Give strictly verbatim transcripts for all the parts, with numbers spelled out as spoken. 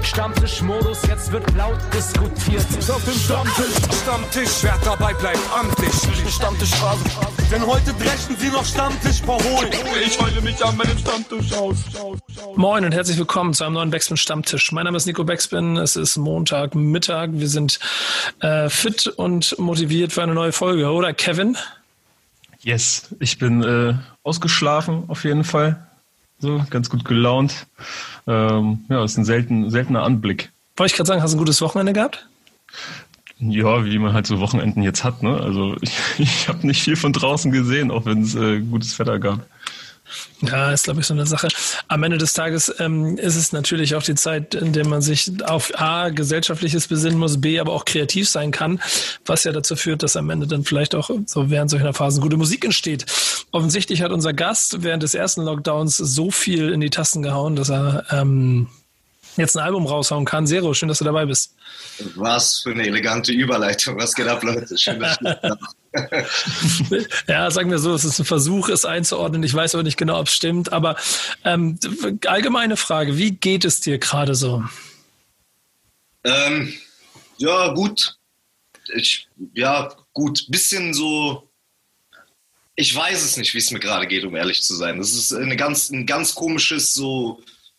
Stammtischmodus, jetzt wird laut diskutiert. Auf dem Stammtisch, Stammtisch, wer dabei bleibt, amtlich. Stammtisch Phase. Denn heute brechen sie noch Stammtisch verholen. Ich heule mich an meinem Stammtisch aus. Moin und herzlich willkommen zu einem neuen Backspin Stammtisch. Mein Name ist Nico Backspin, es ist Montagmittag. Wir sind äh, fit und motiviert für eine neue Folge, oder Kevin? Yes, ich bin äh, ausgeschlafen auf jeden Fall. So, ganz gut gelaunt. Ähm, ja, ist ein selten, seltener Anblick. Wollte ich gerade sagen, hast du ein gutes Wochenende gehabt? Ja, wie man halt so Wochenenden jetzt hat, ne? Also ich, ich habe nicht viel von draußen gesehen, auch wenn es äh, gutes Wetter gab. Ja, ist, glaube ich, so eine Sache. Am Ende des Tages ähm, ist es natürlich auch die Zeit, in der man sich auf A, Gesellschaftliches besinnen muss, B, aber auch kreativ sein kann, was ja dazu führt, dass am Ende dann vielleicht auch so während solcher Phasen gute Musik entsteht. Offensichtlich hat unser Gast während des ersten Lockdowns so viel in die Tasten gehauen, dass er ähm, jetzt ein Album raushauen kann. Zero, schön, dass du dabei bist. Was für eine elegante Überleitung. Was geht ab, Leute? Schön, dass du da bist. Ja, sagen wir so, es ist ein Versuch, es einzuordnen. Ich weiß aber nicht genau, ob es stimmt. Aber ähm, allgemeine Frage, wie geht es dir gerade so? Ähm, ja, gut. Ich, ja, gut. Bisschen so... Ich weiß es nicht, wie es mir gerade geht, um ehrlich zu sein. Das ist eine ganz, ein ganz komisches so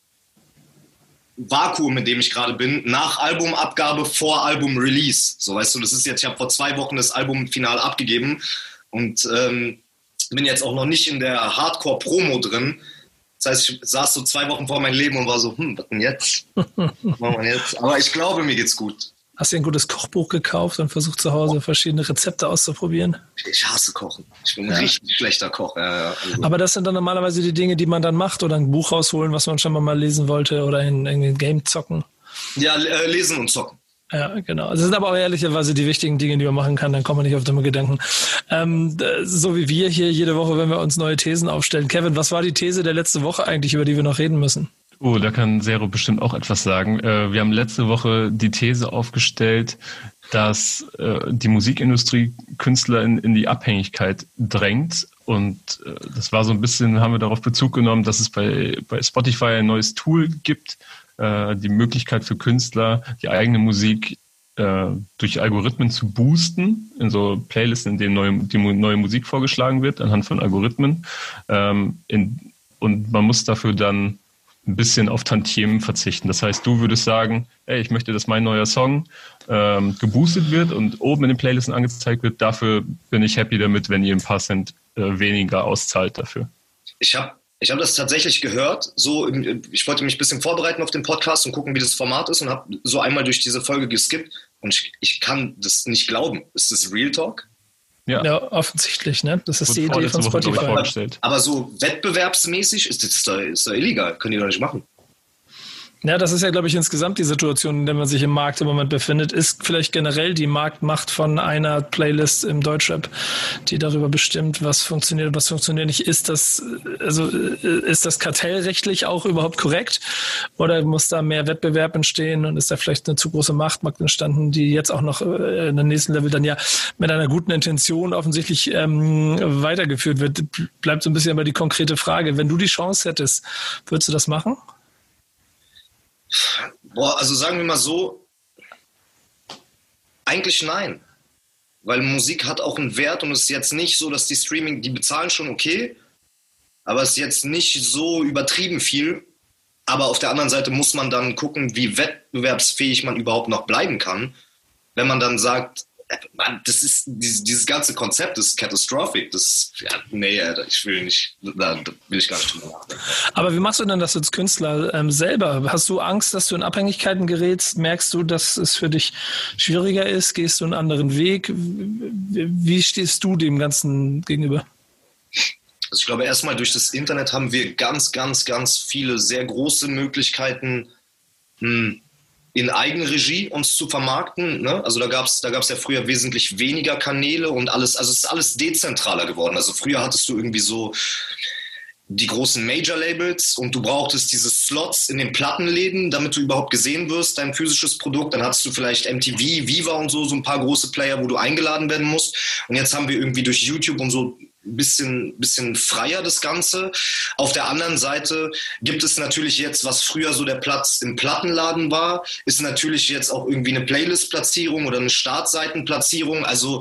Vakuum, in dem ich gerade bin. Nach Albumabgabe, vor Album-Release. So, weißt du, das ist jetzt, ich habe vor zwei Wochen das Album final abgegeben und ähm, bin jetzt auch noch nicht in der Hardcore-Promo drin. Das heißt, ich saß so zwei Wochen vor meinem Leben und war so, hm, was denn jetzt? Was machen wir jetzt? Aber ich glaube, mir geht's gut. Hast du ein gutes Kochbuch gekauft und versucht zu Hause verschiedene Rezepte auszuprobieren? Ich hasse Kochen. Ich bin ein ja. richtig schlechter Koch. Ja, ja, also. Aber das sind dann normalerweise die Dinge, die man dann macht, oder ein Buch rausholen, was man schon mal lesen wollte, oder in irgendein Game zocken. Ja, äh, lesen und zocken. Ja, genau. Das sind aber auch ehrlicherweise die wichtigen Dinge, die man machen kann. Dann kommt man nicht auf dumme Gedanken. Ähm, so wie wir hier jede Woche, wenn wir uns neue Thesen aufstellen. Kevin, was war die These der letzten Woche eigentlich, über die wir noch reden müssen? Oh, da kann Zero bestimmt auch etwas sagen. Äh, wir haben letzte Woche die These aufgestellt, dass äh, die Musikindustrie Künstler in, in die Abhängigkeit drängt. Und äh, das war so ein bisschen, haben wir darauf Bezug genommen, dass es bei, bei Spotify ein neues Tool gibt, äh, die Möglichkeit für Künstler, die eigene Musik äh, durch Algorithmen zu boosten, in so Playlisten, in denen neue, die neue Musik vorgeschlagen wird, anhand von Algorithmen. Ähm, in, und man muss dafür dann ein bisschen auf Tantiemen verzichten. Das heißt, du würdest sagen, ey, ich möchte, dass mein neuer Song ähm, geboostet wird und oben in den Playlisten angezeigt wird. Dafür bin ich happy damit, wenn ihr ein paar Cent äh, weniger auszahlt dafür. Ich habe ich hab das tatsächlich gehört. So, ich wollte mich ein bisschen vorbereiten auf den Podcast und gucken, wie das Format ist und habe so einmal durch diese Folge geskippt und ich, ich kann das nicht glauben. Ist das Real Talk? Ja. ja, offensichtlich, ne? Das ist die Idee von Spotify. Vorgestellt. Aber so wettbewerbsmäßig ist das doch, ist doch illegal. Können die doch nicht machen. Ja, das ist ja, glaube ich, insgesamt die Situation, in der man sich im Markt im Moment befindet, ist vielleicht generell die Marktmacht von einer Playlist im Deutschrap, die darüber bestimmt, was funktioniert und was funktioniert nicht. Ist das, also, ist das kartellrechtlich auch überhaupt korrekt? Oder muss da mehr Wettbewerb entstehen und ist da vielleicht eine zu große Machtmacht entstanden, die jetzt auch noch in der nächsten Level dann ja mit einer guten Intention offensichtlich ähm, weitergeführt wird? Bleibt so ein bisschen aber die konkrete Frage. Wenn du die Chance hättest, würdest du das machen? Boah, also sagen wir mal so, eigentlich nein. Weil Musik hat auch einen Wert und es ist jetzt nicht so, dass die Streaming, die bezahlen schon okay, aber es ist jetzt nicht so übertrieben viel. Aber auf der anderen Seite muss man dann gucken, wie wettbewerbsfähig man überhaupt noch bleiben kann, wenn man dann sagt, Mann, das ist, dieses, dieses ganze Konzept ist catastrophic. Das, ja, nee, ich will nicht, da will ich gar nicht drüber nachdenken. Aber wie machst du denn das als Künstler ähm, selber? Hast du Angst, dass du in Abhängigkeiten gerätst? Merkst du, dass es für dich schwieriger ist? Gehst du einen anderen Weg? Wie stehst du dem Ganzen gegenüber? Also ich glaube, erstmal durch das Internet haben wir ganz, ganz, ganz viele sehr große Möglichkeiten, mh, in Eigenregie uns zu vermarkten. Ne? Also da gab es da gab's ja früher wesentlich weniger Kanäle und alles, also es ist alles dezentraler geworden. Also früher hattest du irgendwie so die großen Major-Labels und du brauchtest diese Slots in den Plattenläden, damit du überhaupt gesehen wirst, dein physisches Produkt. Dann hattest du vielleicht M T V, Viva und so, so ein paar große Player, wo du eingeladen werden musst. Und jetzt haben wir irgendwie durch YouTube und so bisschen, bisschen freier, das Ganze. Auf der anderen Seite gibt es natürlich jetzt, was früher so der Platz im Plattenladen war, ist natürlich jetzt auch irgendwie eine Playlist-Platzierung oder eine Startseitenplatzierung. Also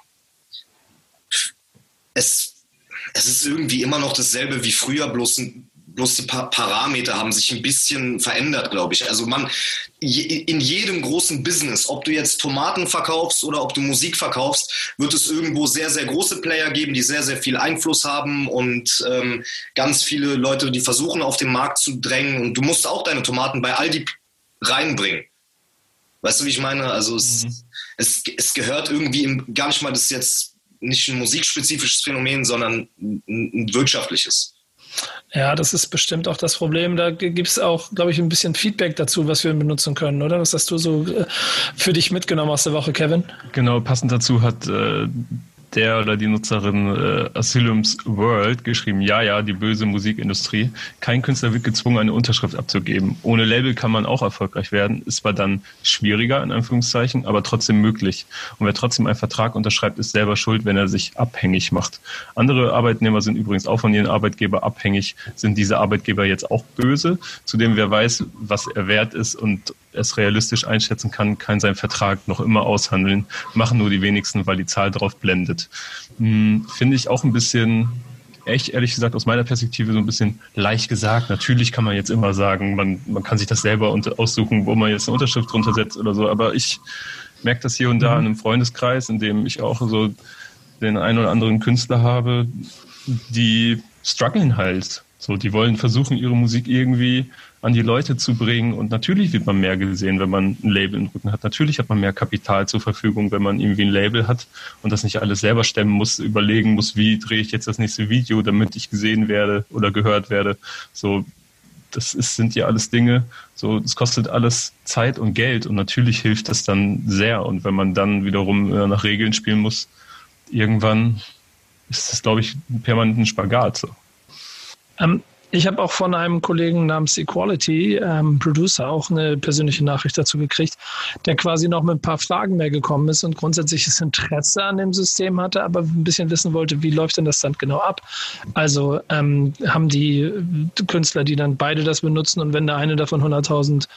es, es ist irgendwie immer noch dasselbe wie früher, bloß ein Bloß die pa- Parameter haben sich ein bisschen verändert, glaube ich. Also man, je, in jedem großen Business, ob du jetzt Tomaten verkaufst oder ob du Musik verkaufst, wird es irgendwo sehr, sehr große Player geben, die sehr, sehr viel Einfluss haben und ähm, ganz viele Leute, die versuchen, auf den Markt zu drängen. Und du musst auch deine Tomaten bei Aldi reinbringen. Weißt du, wie ich meine? Also es, mhm. es, es gehört irgendwie im, gar nicht mal, das ist jetzt nicht ein musikspezifisches Phänomen, sondern ein, ein wirtschaftliches. Ja, das ist bestimmt auch das Problem. Da gibt es auch, glaube ich, ein bisschen Feedback dazu, was wir benutzen können, oder? Was hast du so für dich mitgenommen aus der Woche, Kevin? Genau, passend dazu hat äh, der oder die Nutzerin äh, Asylums World geschrieben, ja, ja, die böse Musikindustrie. Kein Künstler wird gezwungen, eine Unterschrift abzugeben. Ohne Label kann man auch erfolgreich werden. Ist zwar dann schwieriger, in Anführungszeichen, aber trotzdem möglich. Und wer trotzdem einen Vertrag unterschreibt, ist selber schuld, wenn er sich abhängig macht. Andere Arbeitnehmer sind übrigens auch von ihren Arbeitgeber abhängig. Sind diese Arbeitgeber jetzt auch böse? Zudem, wer weiß, was er wert ist und es realistisch einschätzen kann, kann seinen Vertrag noch immer aushandeln. Machen nur die wenigsten, weil die Zahl drauf blendet. Hm, finde ich auch ein bisschen, echt ehrlich gesagt, aus meiner Perspektive so ein bisschen leicht gesagt. Natürlich kann man jetzt immer sagen, man, man kann sich das selber unter, aussuchen, wo man jetzt eine Unterschrift drunter setzt oder so. Aber ich merke das hier und da in einem Freundeskreis, in dem ich auch so den einen oder anderen Künstler habe, die strugglen halt. So, die wollen versuchen, ihre Musik irgendwie an die Leute zu bringen. Und natürlich wird man mehr gesehen, wenn man ein Label im Rücken hat. Natürlich hat man mehr Kapital zur Verfügung, wenn man irgendwie ein Label hat und das nicht alles selber stemmen muss, überlegen muss, wie drehe ich jetzt das nächste Video, damit ich gesehen werde oder gehört werde. So, das ist, sind ja alles Dinge. So, das kostet alles Zeit und Geld und natürlich hilft das dann sehr. Und wenn man dann wiederum nach Regeln spielen muss, irgendwann ist das, glaube ich, permanent ein Spagat. So. Ähm, ich habe auch von einem Kollegen namens Equality, ähm, Producer, auch eine persönliche Nachricht dazu gekriegt, der quasi noch mit ein paar Fragen mehr gekommen ist und grundsätzliches Interesse an dem System hatte, aber ein bisschen wissen wollte, wie läuft denn das dann genau ab? Also ähm, haben die Künstler, die dann beide das benutzen und wenn der eine davon hunderttausend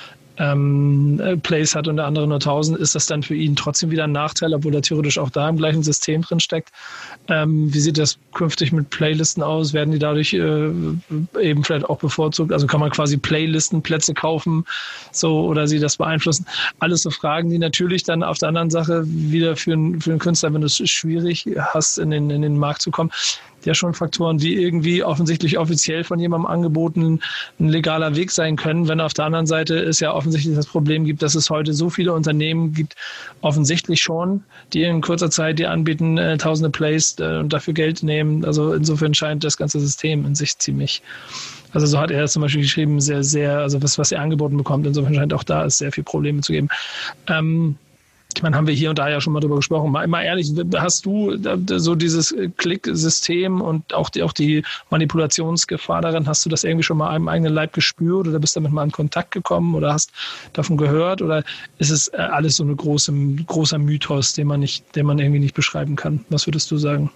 ähm, Plays hat und der andere nur tausend, ist das dann für ihn trotzdem wieder ein Nachteil, obwohl er theoretisch auch da im gleichen System drin steckt. Ähm, wie sieht das künftig mit Playlisten aus? Werden die dadurch äh, eben vielleicht auch bevorzugt? Also kann man quasi Playlistenplätze kaufen, so, oder sie das beeinflussen? Alles so Fragen, die natürlich dann auf der anderen Sache wieder für, einen, für einen Künstler, wenn du es schwierig hast, in den, in den Markt zu kommen, ja schon Faktoren, die irgendwie offensichtlich offiziell von jemandem angeboten ein legaler Weg sein können, wenn auf der anderen Seite es ja offensichtlich das Problem gibt, dass es heute so viele Unternehmen gibt, offensichtlich schon, die in kurzer Zeit dir anbieten, äh, tausende Plays äh, und dafür Geld nehmen. Also insofern scheint das ganze System in sich ziemlich, also so hat er es zum Beispiel geschrieben, sehr, sehr, also was, was er angeboten bekommt, insofern scheint auch da es sehr viele Probleme zu geben. Ähm, Ich meine, haben wir hier und da ja schon mal drüber gesprochen. Mal, mal ehrlich, hast du so dieses Klick-System und auch die, auch die Manipulationsgefahr darin, hast du das irgendwie schon mal am eigenen Leib gespürt oder bist damit mal in Kontakt gekommen oder hast davon gehört? Oder ist es alles so ein große, großer Mythos, den man nicht, den man irgendwie nicht beschreiben kann? Was würdest du sagen?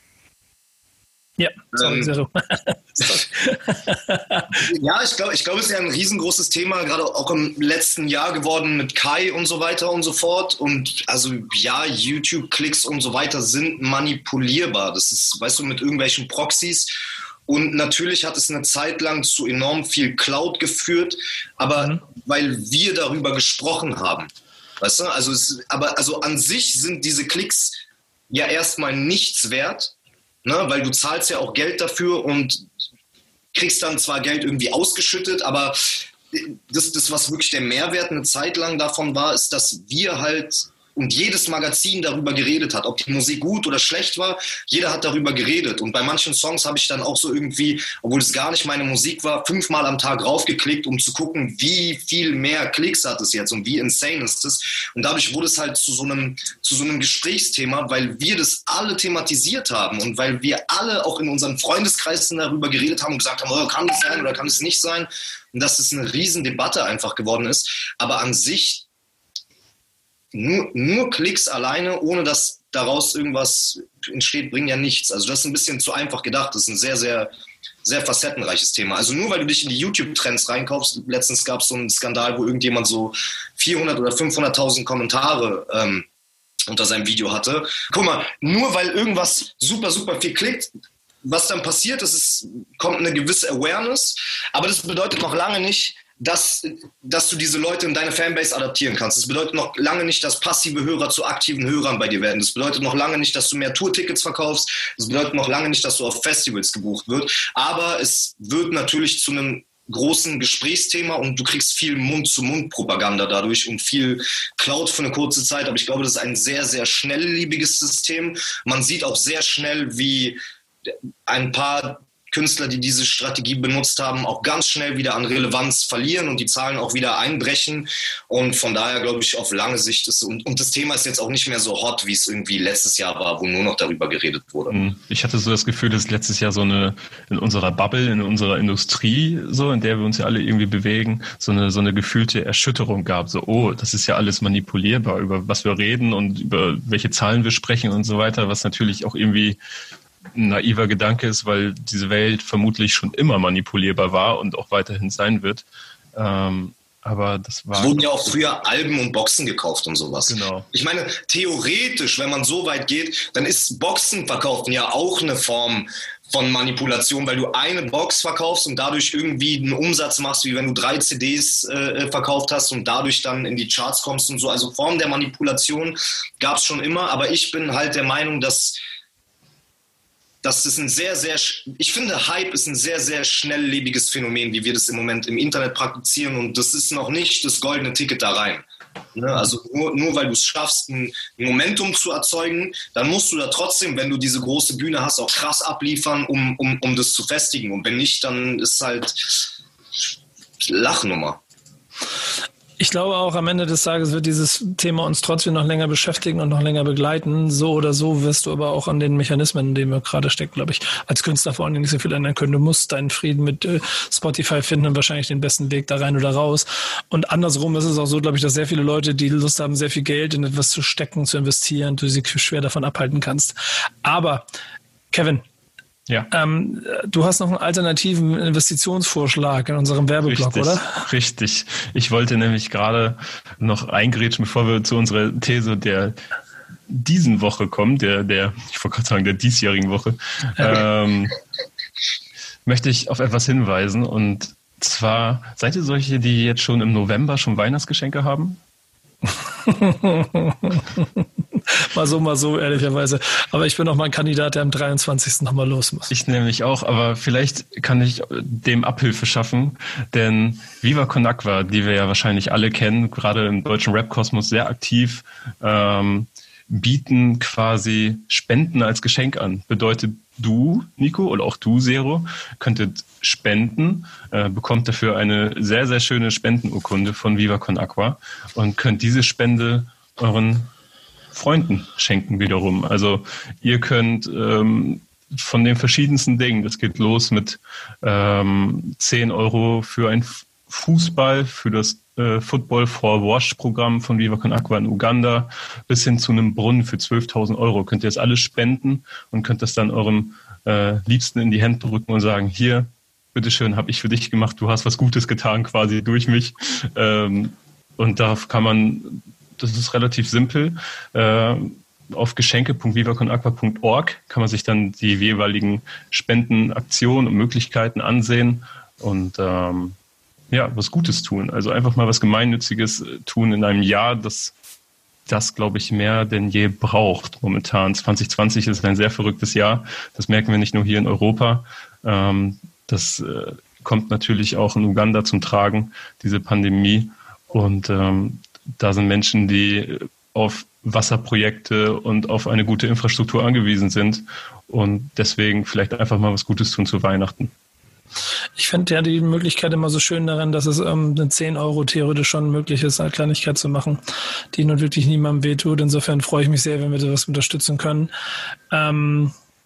Ja, sorry, ähm, Zero. Ja, ich glaube, ich glaube, es ist ja ein riesengroßes Thema, gerade auch im letzten Jahr geworden mit Kai und so weiter und so fort. Und also ja, YouTube-Klicks und so weiter sind manipulierbar. Das ist, weißt du, mit irgendwelchen Proxys. Und natürlich hat es eine Zeit lang zu enorm viel Cloud geführt, aber mhm. weil wir darüber gesprochen haben. Weißt du, also, es, aber also an sich sind diese Klicks ja erstmal nichts wert. Ne, weil du zahlst ja auch Geld dafür und kriegst dann zwar Geld irgendwie ausgeschüttet, aber das, das, was wirklich der Mehrwert eine Zeit lang davon war, ist, dass wir halt und jedes Magazin darüber geredet hat, ob die Musik gut oder schlecht war, jeder hat darüber geredet. Und bei manchen Songs habe ich dann auch so irgendwie, obwohl es gar nicht meine Musik war, fünfmal am Tag raufgeklickt, um zu gucken, wie viel mehr Klicks hat es jetzt und wie insane ist es. Und dadurch wurde es halt zu so einem, zu so einem Gesprächsthema, weil wir das alle thematisiert haben und weil wir alle auch in unseren Freundeskreisen darüber geredet haben und gesagt haben, oh, kann das sein oder kann es nicht sein? Und dass es eine Riesendebatte einfach geworden ist. Aber an sich Nur, nur Klicks alleine, ohne dass daraus irgendwas entsteht, bringen ja nichts. Also das ist ein bisschen zu einfach gedacht. Das ist ein sehr, sehr, sehr facettenreiches Thema. Also nur weil du dich in die YouTube-Trends reinkaufst, letztens gab es so einen Skandal, wo irgendjemand so vierhundert oder fünfhunderttausend Kommentare ähm, unter seinem Video hatte. Guck mal, nur weil irgendwas super, super viel klickt, was dann passiert, ist, es kommt eine gewisse Awareness, aber das bedeutet noch lange nicht, dass, dass du diese Leute in deine Fanbase adaptieren kannst. Das bedeutet noch lange nicht, dass passive Hörer zu aktiven Hörern bei dir werden. Das bedeutet noch lange nicht, dass du mehr Tourtickets verkaufst. Das bedeutet noch lange nicht, dass du auf Festivals gebucht wirst. Aber es wird natürlich zu einem großen Gesprächsthema und du kriegst viel Mund-zu-Mund-Propaganda dadurch und viel Cloud für eine kurze Zeit. Aber ich glaube, das ist ein sehr, sehr schnelllebiges System. Man sieht auch sehr schnell, wie ein paar Künstler, die diese Strategie benutzt haben, auch ganz schnell wieder an Relevanz verlieren und die Zahlen auch wieder einbrechen. Und von daher glaube ich, auf lange Sicht ist, und, und das Thema ist jetzt auch nicht mehr so hot, wie es irgendwie letztes Jahr war, wo nur noch darüber geredet wurde. Ich hatte so das Gefühl, dass letztes Jahr so eine, in unserer Bubble, in unserer Industrie, so, in der wir uns ja alle irgendwie bewegen, so eine, so eine gefühlte Erschütterung gab. So, oh, das ist ja alles manipulierbar, über was wir reden und über welche Zahlen wir sprechen und so weiter, was natürlich auch irgendwie ein naiver Gedanke ist, weil diese Welt vermutlich schon immer manipulierbar war und auch weiterhin sein wird. Ähm, aber das war... Es wurden ja auch früher Alben und Boxen gekauft und sowas. Genau. Ich meine, theoretisch, wenn man so weit geht, dann ist Boxenverkaufen ja auch eine Form von Manipulation, weil du eine Box verkaufst und dadurch irgendwie einen Umsatz machst, wie wenn du drei C Ds äh, verkauft hast und dadurch dann in die Charts kommst und so. Also Formen der Manipulation gab es schon immer, aber ich bin halt der Meinung, dass Das ist ein sehr, sehr, ich finde, Hype ist ein sehr, sehr schnelllebiges Phänomen, wie wir das im Moment im Internet praktizieren. Und das ist noch nicht das goldene Ticket da rein. Ne? Also nur, nur weil du es schaffst, ein Momentum zu erzeugen, dann musst du da trotzdem, wenn du diese große Bühne hast, auch krass abliefern, um, um, um das zu festigen. Und wenn nicht, dann ist halt Lachnummer. Ich glaube auch, am Ende des Tages wird dieses Thema uns trotzdem noch länger beschäftigen und noch länger begleiten. So oder so wirst du aber auch an den Mechanismen, in denen wir gerade stecken, glaube ich, als Künstler vor allem nicht so viel ändern können. Du musst deinen Frieden mit äh, Spotify finden und wahrscheinlich den besten Weg da rein oder raus. Und andersrum ist es auch so, glaube ich, dass sehr viele Leute, die Lust haben, sehr viel Geld in etwas zu stecken, zu investieren, du sie schwer davon abhalten kannst. Aber, Kevin, ja. Ähm, du hast noch einen alternativen Investitionsvorschlag in unserem Werbeblock, richtig, oder? Richtig. Ich wollte nämlich gerade noch eingrätschen, bevor wir zu unserer These der diesen Woche kommen, der, der, ich wollte gerade sagen, der diesjährigen Woche, ähm, möchte ich auf etwas hinweisen. Und zwar, seid ihr solche, die jetzt schon im November schon Weihnachtsgeschenke haben? Mal so, mal so, ehrlicherweise. Aber ich bin noch mal ein Kandidat, der am dreiundzwanzigsten nochmal los muss. Ich nämlich auch, aber vielleicht kann ich dem Abhilfe schaffen, denn Viva Con Aqua, die wir ja wahrscheinlich alle kennen, gerade im deutschen Rap-Kosmos sehr aktiv, ähm, bieten quasi Spenden als Geschenk an. Bedeutet, du, Nico, oder auch du, Zero, könntet spenden, äh, bekommt dafür eine sehr, sehr schöne Spendenurkunde von Viva Con Aqua und könnt diese Spende euren Freunden schenken wiederum. Also ihr könnt ähm, von den verschiedensten Dingen, das geht los mit ähm, zehn Euro für ein Fußball, für das äh, Football for Wash Programm von Viva Con Aqua in Uganda, bis hin zu einem Brunnen für zwölftausend Euro. Könnt ihr das alles spenden und könnt das dann eurem äh, Liebsten in die Hände drücken und sagen, hier, bitteschön, habe ich für dich gemacht, du hast was Gutes getan quasi durch mich. Ähm, und da kann man, das ist relativ simpel, äh, auf geschenke punkt viva con aqua punkt org kann man sich dann die jeweiligen Spendenaktionen und Möglichkeiten ansehen und ähm, ja, was Gutes tun. Also einfach mal was Gemeinnütziges tun in einem Jahr, das das, glaube ich, mehr denn je braucht momentan. zwanzig zwanzig ist ein sehr verrücktes Jahr. Das merken wir nicht nur hier in Europa. Ähm, das äh, kommt natürlich auch in Uganda zum Tragen, diese Pandemie. Und ähm, da sind Menschen, die auf Wasserprojekte und auf eine gute Infrastruktur angewiesen sind und deswegen vielleicht einfach mal was Gutes tun zu Weihnachten. Ich finde ja die Möglichkeit immer so schön daran, dass es ähm, eine zehn Euro theoretisch schon möglich ist, eine Kleinigkeit zu machen, die nun wirklich niemandem wehtut. Insofern freue ich mich sehr, wenn wir das unterstützen können. Ähm,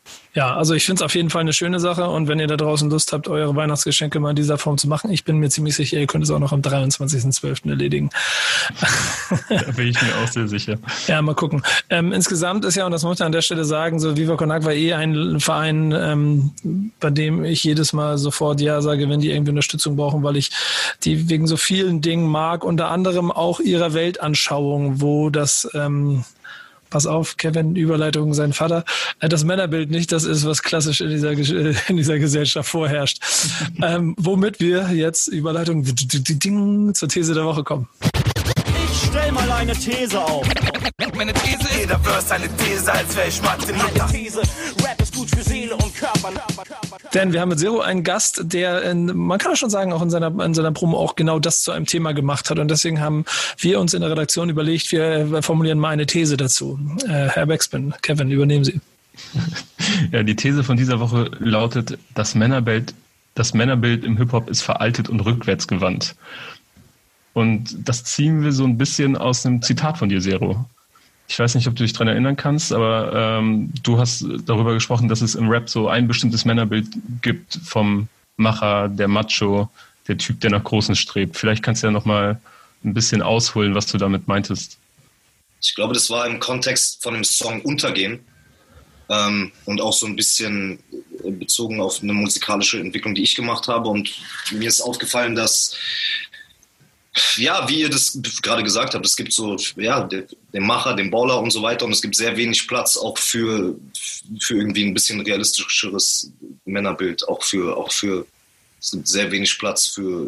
Ja, also ich finde es auf jeden Fall eine schöne Sache und wenn ihr da draußen Lust habt, eure Weihnachtsgeschenke mal in dieser Form zu machen, ich bin mir ziemlich sicher, ihr könnt es auch noch am dreiundzwanzigsten zwölften erledigen. Da bin ich mir auch sehr sicher. Ja, mal gucken. Ähm, insgesamt ist ja, und das muss ich an der Stelle sagen, so Viva Con Agua eh ein Verein, ähm, bei dem ich jedes Mal sofort Ja sage, wenn die irgendwie Unterstützung brauchen, weil ich die wegen so vielen Dingen mag, unter anderem auch ihrer Weltanschauung, wo das... Ähm, Pass auf, Kevin, Überleitung, sein Vater. Das Männerbild nicht das ist, was klassisch in dieser, in dieser Gesellschaft vorherrscht. ähm, womit wir jetzt, Überleitung, zur These der Woche kommen. Ich stell mal eine These auf. Meine These, jeder Verse eine These, als wäre ich Martin Luther. These, Rap ist gut für Seele und Körper. Denn wir haben mit Zero einen Gast, der, in, man kann auch schon sagen, auch in seiner, in seiner Promo auch genau das zu einem Thema gemacht hat. Und deswegen haben wir uns in der Redaktion überlegt, wir formulieren mal eine These dazu. Äh, Herr Backspin, Kevin, übernehmen Sie. Ja, die These von dieser Woche lautet, das Männerbild, das Männerbild im Hip-Hop ist veraltet und rückwärtsgewandt. Und das ziehen wir so ein bisschen aus einem Zitat von dir, Zero. Ich weiß nicht, ob du dich daran erinnern kannst, aber ähm, du hast darüber gesprochen, dass es im Rap so ein bestimmtes Männerbild gibt vom Macher, der Macho, der Typ, der nach Großen strebt. Vielleicht kannst du ja noch mal ein bisschen ausholen, was du damit meintest. Ich glaube, das war im Kontext von dem Song Untergehen ähm, und auch so ein bisschen bezogen auf eine musikalische Entwicklung, die ich gemacht habe. Und mir ist aufgefallen, dass ja, wie ihr das gerade gesagt habt, es gibt so, ja, den Macher, den Baller und so weiter und es gibt sehr wenig Platz auch für, für irgendwie ein bisschen realistischeres Männerbild, auch für, auch für, es gibt sehr wenig Platz für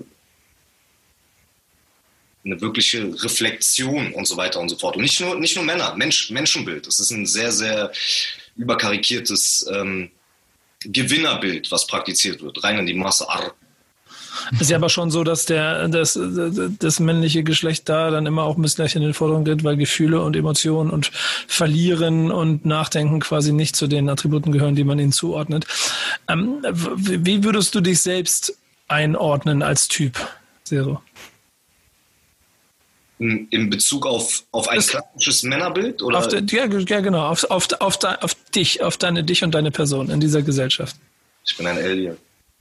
eine wirkliche Reflexion und so weiter und so fort. Und nicht nur, nicht nur Männer, Mensch, Menschenbild. Es ist ein sehr, sehr überkarikiertes ähm, Gewinnerbild, was praktiziert wird, rein in die Masse. Arr. Ist ja aber schon so, dass der das, das männliche Geschlecht da dann immer auch ein bisschen in den Vordergrund tritt, weil Gefühle und Emotionen und Verlieren und Nachdenken quasi nicht zu den Attributen gehören, die man ihnen zuordnet. Ähm, wie würdest du dich selbst einordnen als Typ, Zero? In Bezug auf, auf ein das, klassisches Männerbild? Oder? Auf de, ja, ja, genau. Auf, auf, auf, de, auf dich, auf deine dich und deine Person in dieser Gesellschaft. Ich bin ein Alien.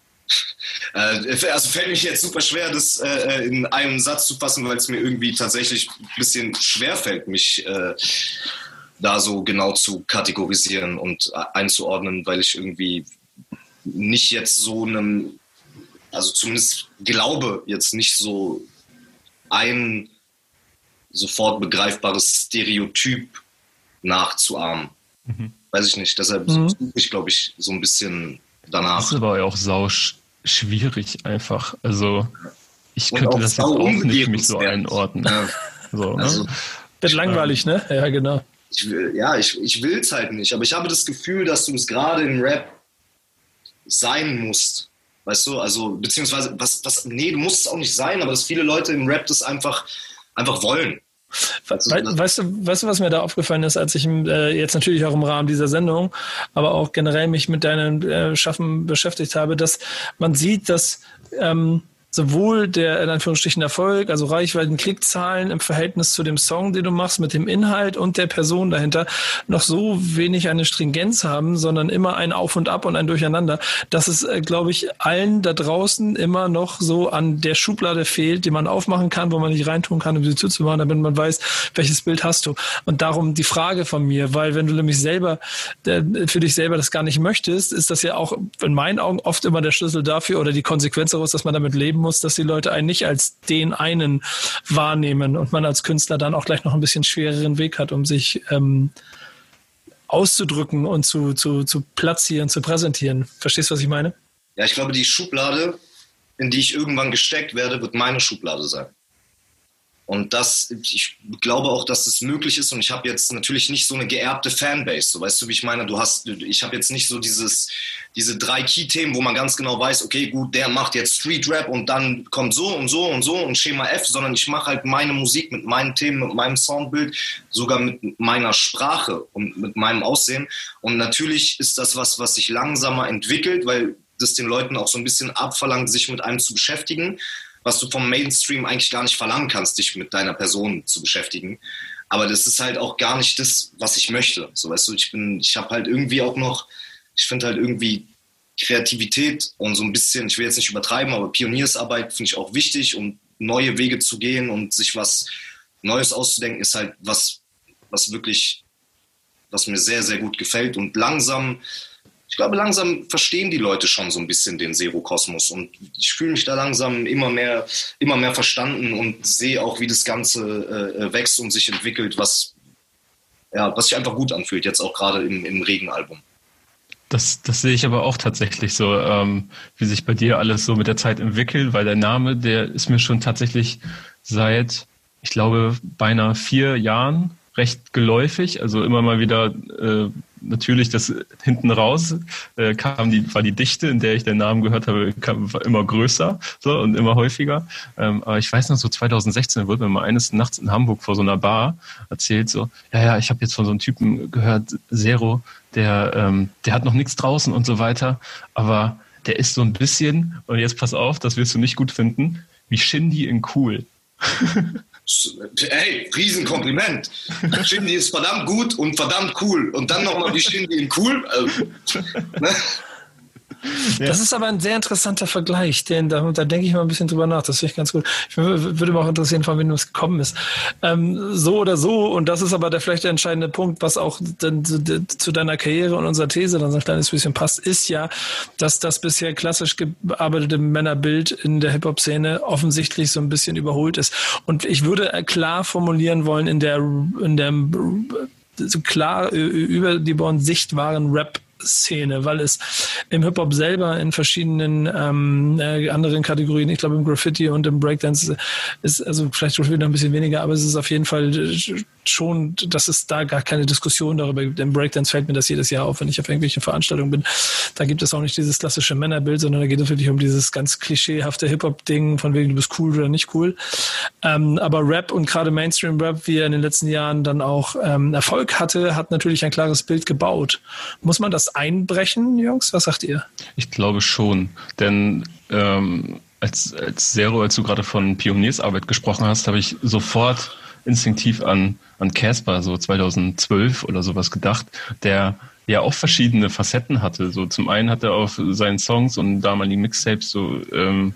Also fällt mich jetzt super schwer, das äh, in einem Satz zu fassen, weil es mir irgendwie tatsächlich ein bisschen schwer fällt, mich äh, da so genau zu kategorisieren und einzuordnen, weil ich irgendwie nicht jetzt so einem, also zumindest glaube jetzt nicht so ein sofort begreifbares Stereotyp nachzuahmen. Mhm. Weiß ich nicht, deshalb mhm. suche ich, glaube ich, so ein bisschen danach. Das ist aber auch sau schwierig einfach. Also ich und könnte das jetzt auch nicht für mich so einordnen. Ja. So, ne? Also, wird langweilig, ne? Ja, genau. Ich will, ja, ich, ich will es halt nicht, aber ich habe das Gefühl, dass du es gerade im Rap sein musst. Weißt du, also, beziehungsweise, was, was, nee, du musst es auch nicht sein, aber dass viele Leute im Rap das einfach, einfach wollen. Also, We- weißt, du, weißt du, was mir da aufgefallen ist, als ich äh, jetzt natürlich auch im Rahmen dieser Sendung, aber auch generell mich mit deinem äh, Schaffen beschäftigt habe, dass man sieht, dass ähm, sowohl der in Anführungsstrichen Erfolg, also Reichweiten, Klickzahlen im Verhältnis zu dem Song, den du machst, mit dem Inhalt und der Person dahinter noch so wenig eine Stringenz haben, sondern immer ein Auf und Ab und ein Durcheinander, dass es, äh, glaube ich, allen da draußen immer noch so an der Schublade fehlt, die man aufmachen kann, wo man nicht reintun kann, um sie zuzumachen, damit man weiß, welches Bild hast du. Und darum die Frage von mir, weil wenn du nämlich selber äh, für dich selber das gar nicht möchtest, ist das ja auch in meinen Augen oft immer der Schlüssel dafür oder die Konsequenz daraus, dass man damit leben muss, dass die Leute einen nicht als den einen wahrnehmen und man als Künstler dann auch gleich noch ein bisschen schwereren Weg hat, um sich ähm, auszudrücken und zu, zu, zu platzieren, zu präsentieren. Verstehst du, was ich meine? Ja, ich glaube, die Schublade, in die ich irgendwann gesteckt werde, wird meine Schublade sein. Und das, ich glaube auch, dass das möglich ist und ich habe jetzt natürlich nicht so eine geerbte Fanbase, so weißt du, wie ich meine, du hast, ich habe jetzt nicht so dieses, diese drei Key-Themen, wo man ganz genau weiß, okay, gut, der macht jetzt Street-Rap und dann kommt so und so und so und Schema F, sondern ich mache halt meine Musik mit meinen Themen, mit meinem Soundbild, sogar mit meiner Sprache und mit meinem Aussehen und natürlich ist das was, was sich langsamer entwickelt, weil das den Leuten auch so ein bisschen abverlangt, sich mit einem zu beschäftigen, was du vom Mainstream eigentlich gar nicht verlangen kannst, dich mit deiner Person zu beschäftigen. Aber das ist halt auch gar nicht das, was ich möchte. So, weißt du, ich bin, ich habe halt irgendwie auch noch ich finde halt irgendwie Kreativität und so ein bisschen, ich will jetzt nicht übertreiben, aber Pioniersarbeit finde ich auch wichtig und neue Wege zu gehen und sich was Neues auszudenken, ist halt was, was wirklich, was mir sehr, sehr gut gefällt. Und langsam, ich glaube, langsam verstehen die Leute schon so ein bisschen den Zero-Kosmos. Und ich fühle mich da langsam immer mehr, immer mehr verstanden und sehe auch, wie das Ganze äh, wächst und sich entwickelt, was, ja, was sich einfach gut anfühlt, jetzt auch gerade im, im Regenalbum. Das, das sehe ich aber auch tatsächlich so, ähm, wie sich bei dir alles so mit der Zeit entwickelt, weil der Name, der ist mir schon tatsächlich seit, ich glaube, beinahe vier Jahren recht geläufig. Also immer mal wieder äh, natürlich das hinten raus äh, kam die, war die Dichte, in der ich den Namen gehört habe, kam, war immer größer so und immer häufiger. Ähm, aber ich weiß noch, so zwanzig sechzehn wurde mir mal eines Nachts in Hamburg vor so einer Bar erzählt, so, ja, ja, ich habe jetzt von so einem Typen gehört, Zero, der, ähm, der hat noch nichts draußen und so weiter, aber der ist so ein bisschen, und jetzt pass auf, das wirst du nicht gut finden, wie Shindy in Cool. Ey, Riesenkompliment. Shindy ist verdammt gut und verdammt cool. Und dann nochmal wie Shindy in cool. Also, ne? Das ist aber ein sehr interessanter Vergleich, denn da, da denke ich mal ein bisschen drüber nach. Das finde ich ganz gut. Ich würde mich auch interessieren, von wem es gekommen ist. Ähm, so oder so, und das ist aber der vielleicht der entscheidende Punkt, was auch de, de, zu deiner Karriere und unserer These dann so ein kleines bisschen passt, ist ja, dass das bisher klassisch gearbeitete Männerbild in der Hip-Hop-Szene offensichtlich so ein bisschen überholt ist. Und ich würde klar formulieren wollen, in der, in der so klar über die Born sichtbaren Rap Szene, weil es im Hip-Hop selber in verschiedenen ähm, äh, anderen Kategorien, ich glaube im Graffiti und im Breakdance ist, also vielleicht noch ein bisschen weniger, aber es ist auf jeden Fall schon, dass es da gar keine Diskussion darüber gibt. Im Breakdance fällt mir das jedes Jahr auf, wenn ich auf irgendwelchen Veranstaltungen bin. Da gibt es auch nicht dieses klassische Männerbild, sondern da geht es wirklich um dieses ganz klischeehafte Hip-Hop-Ding, von wegen du bist cool oder nicht cool. Ähm, aber Rap und gerade Mainstream-Rap, wie er in den letzten Jahren dann auch ähm, Erfolg hatte, hat natürlich ein klares Bild gebaut. Muss man das einbrechen, Jungs? Was sagt ihr? Ich glaube schon, denn ähm, als, als Zero, als du gerade von Pioniersarbeit gesprochen hast, habe ich sofort instinktiv an an Casper, so zweitausendzwölf oder sowas gedacht, der ja auch verschiedene Facetten hatte. So zum einen hat er auf seinen Songs und damaligen Mixtapes so ähm,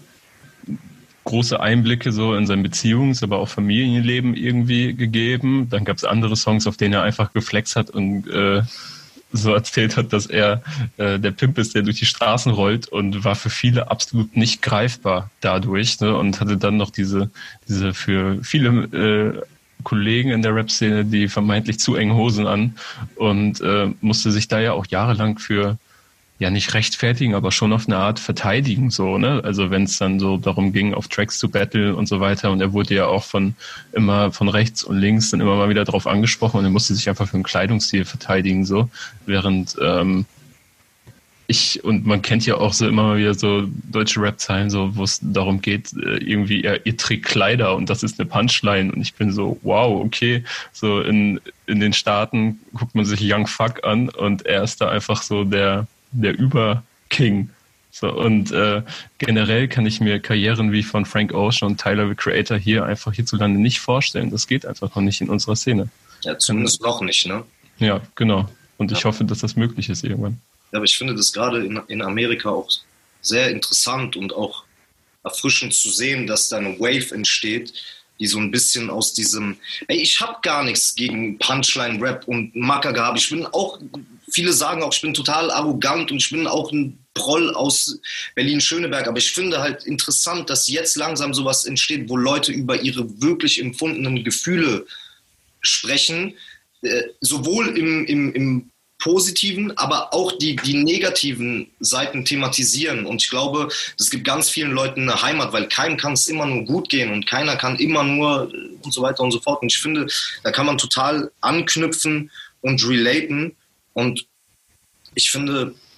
große Einblicke so in sein Beziehungs-, aber auch Familienleben irgendwie gegeben. Dann gab es andere Songs, auf denen er einfach geflext hat und äh, so erzählt hat, dass er äh, der Pimp ist, der durch die Straßen rollt, und war für viele absolut nicht greifbar dadurch, ne? Und hatte dann noch diese, diese für viele äh, Kollegen in der Rap-Szene die vermeintlich zu engen Hosen an und äh, musste sich da ja auch jahrelang für, ja nicht rechtfertigen, aber schon auf eine Art verteidigen, so, ne? Also wenn es dann so darum ging, auf Tracks zu battlen und so weiter, und er wurde ja auch von immer von rechts und links dann immer mal wieder drauf angesprochen, und er musste sich einfach für einen Kleidungsstil verteidigen, so, während ähm, ich, und man kennt ja auch so immer mal wieder so deutsche Rap-Zeilen, so, wo es darum geht, irgendwie, ja, ihr trägt Kleider und das ist eine Punchline, und ich bin so, wow, okay, so in, in den Staaten guckt man sich Young Fuck an und er ist da einfach so der, der Über-King. So, und äh, generell kann ich mir Karrieren wie von Frank Ocean und Tyler, the Creator, hier einfach hierzulande nicht vorstellen. Das geht einfach noch nicht in unserer Szene. Ja, zumindest noch nicht, ne? Ja, genau. Und ja. Ich hoffe, dass das möglich ist irgendwann. Ja, aber ich finde das gerade in, in Amerika auch sehr interessant und auch erfrischend zu sehen, dass da eine Wave entsteht, die so ein bisschen aus diesem, ey, ich habe gar nichts gegen Punchline-Rap und Macker-Gehabe. Ich bin auch, viele sagen auch, ich bin total arrogant und ich bin auch ein Proll aus Berlin-Schöneberg, aber ich finde halt interessant, dass jetzt langsam sowas entsteht, wo Leute über ihre wirklich empfundenen Gefühle sprechen, äh, sowohl im, im, im Positiven, aber auch die, die negativen Seiten thematisieren. Und ich glaube, es gibt ganz vielen Leuten eine Heimat, weil keinem kann es immer nur gut gehen und keiner kann immer nur und so weiter und so fort. Und ich finde, da kann man total anknüpfen und relaten. Und ich finde,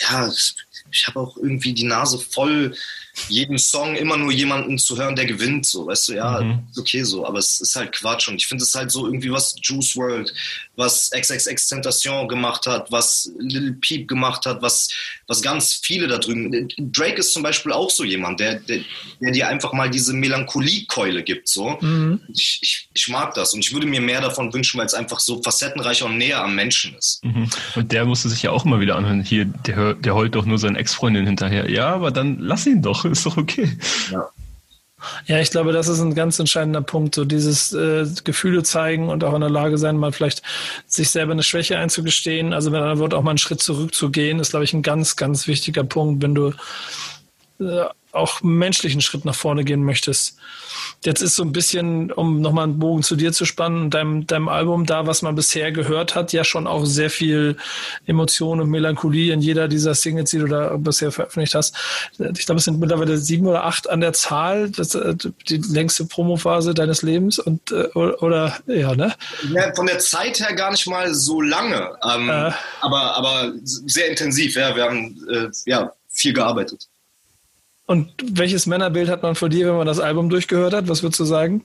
ja, ich habe auch irgendwie die Nase voll, jeden Song immer nur jemanden zu hören, der gewinnt, so, weißt du, ja, mhm. ist okay so, aber es ist halt Quatsch und ich finde es halt so irgendwie, was Juice world, was X X X Tentacion gemacht hat, was Lil Peep gemacht hat, was, was ganz viele da drüben, Drake ist zum Beispiel auch so jemand, der, der, der dir einfach mal diese Melancholie-Keule gibt, so, mhm. ich, ich, ich mag das und ich würde mir mehr davon wünschen, weil es einfach so facettenreicher und näher am Menschen ist. Mhm. Und der musste sich ja auch immer wieder anhören, hier, der, der heult doch nur seine Ex-Freundin hinterher, ja, aber dann lass ihn doch. Ist doch okay. Ja. Ja, ich glaube, das ist ein ganz entscheidender Punkt, so dieses äh, Gefühle zeigen und auch in der Lage sein, mal vielleicht sich selber eine Schwäche einzugestehen. Also wenn einer wird auch mal einen Schritt zurückzugehen, ist, glaube ich, ein ganz, ganz wichtiger Punkt, wenn du äh, auch menschlichen Schritt nach vorne gehen möchtest. Jetzt ist so ein bisschen, um nochmal einen Bogen zu dir zu spannen, deinem, deinem Album da, was man bisher gehört hat, ja schon auch sehr viel Emotion und Melancholie in jeder dieser Singles, die du da bisher veröffentlicht hast. Ich glaube, es sind mittlerweile sieben oder acht an der Zahl, das, die längste Promophase deines Lebens und oder, oder ja, ne? Ja, von der Zeit her gar nicht mal so lange, ähm, äh, aber, aber sehr intensiv, ja, wir haben äh, ja, viel gearbeitet. Und welches Männerbild hat man von dir, wenn man das Album durchgehört hat? Was würdest du sagen?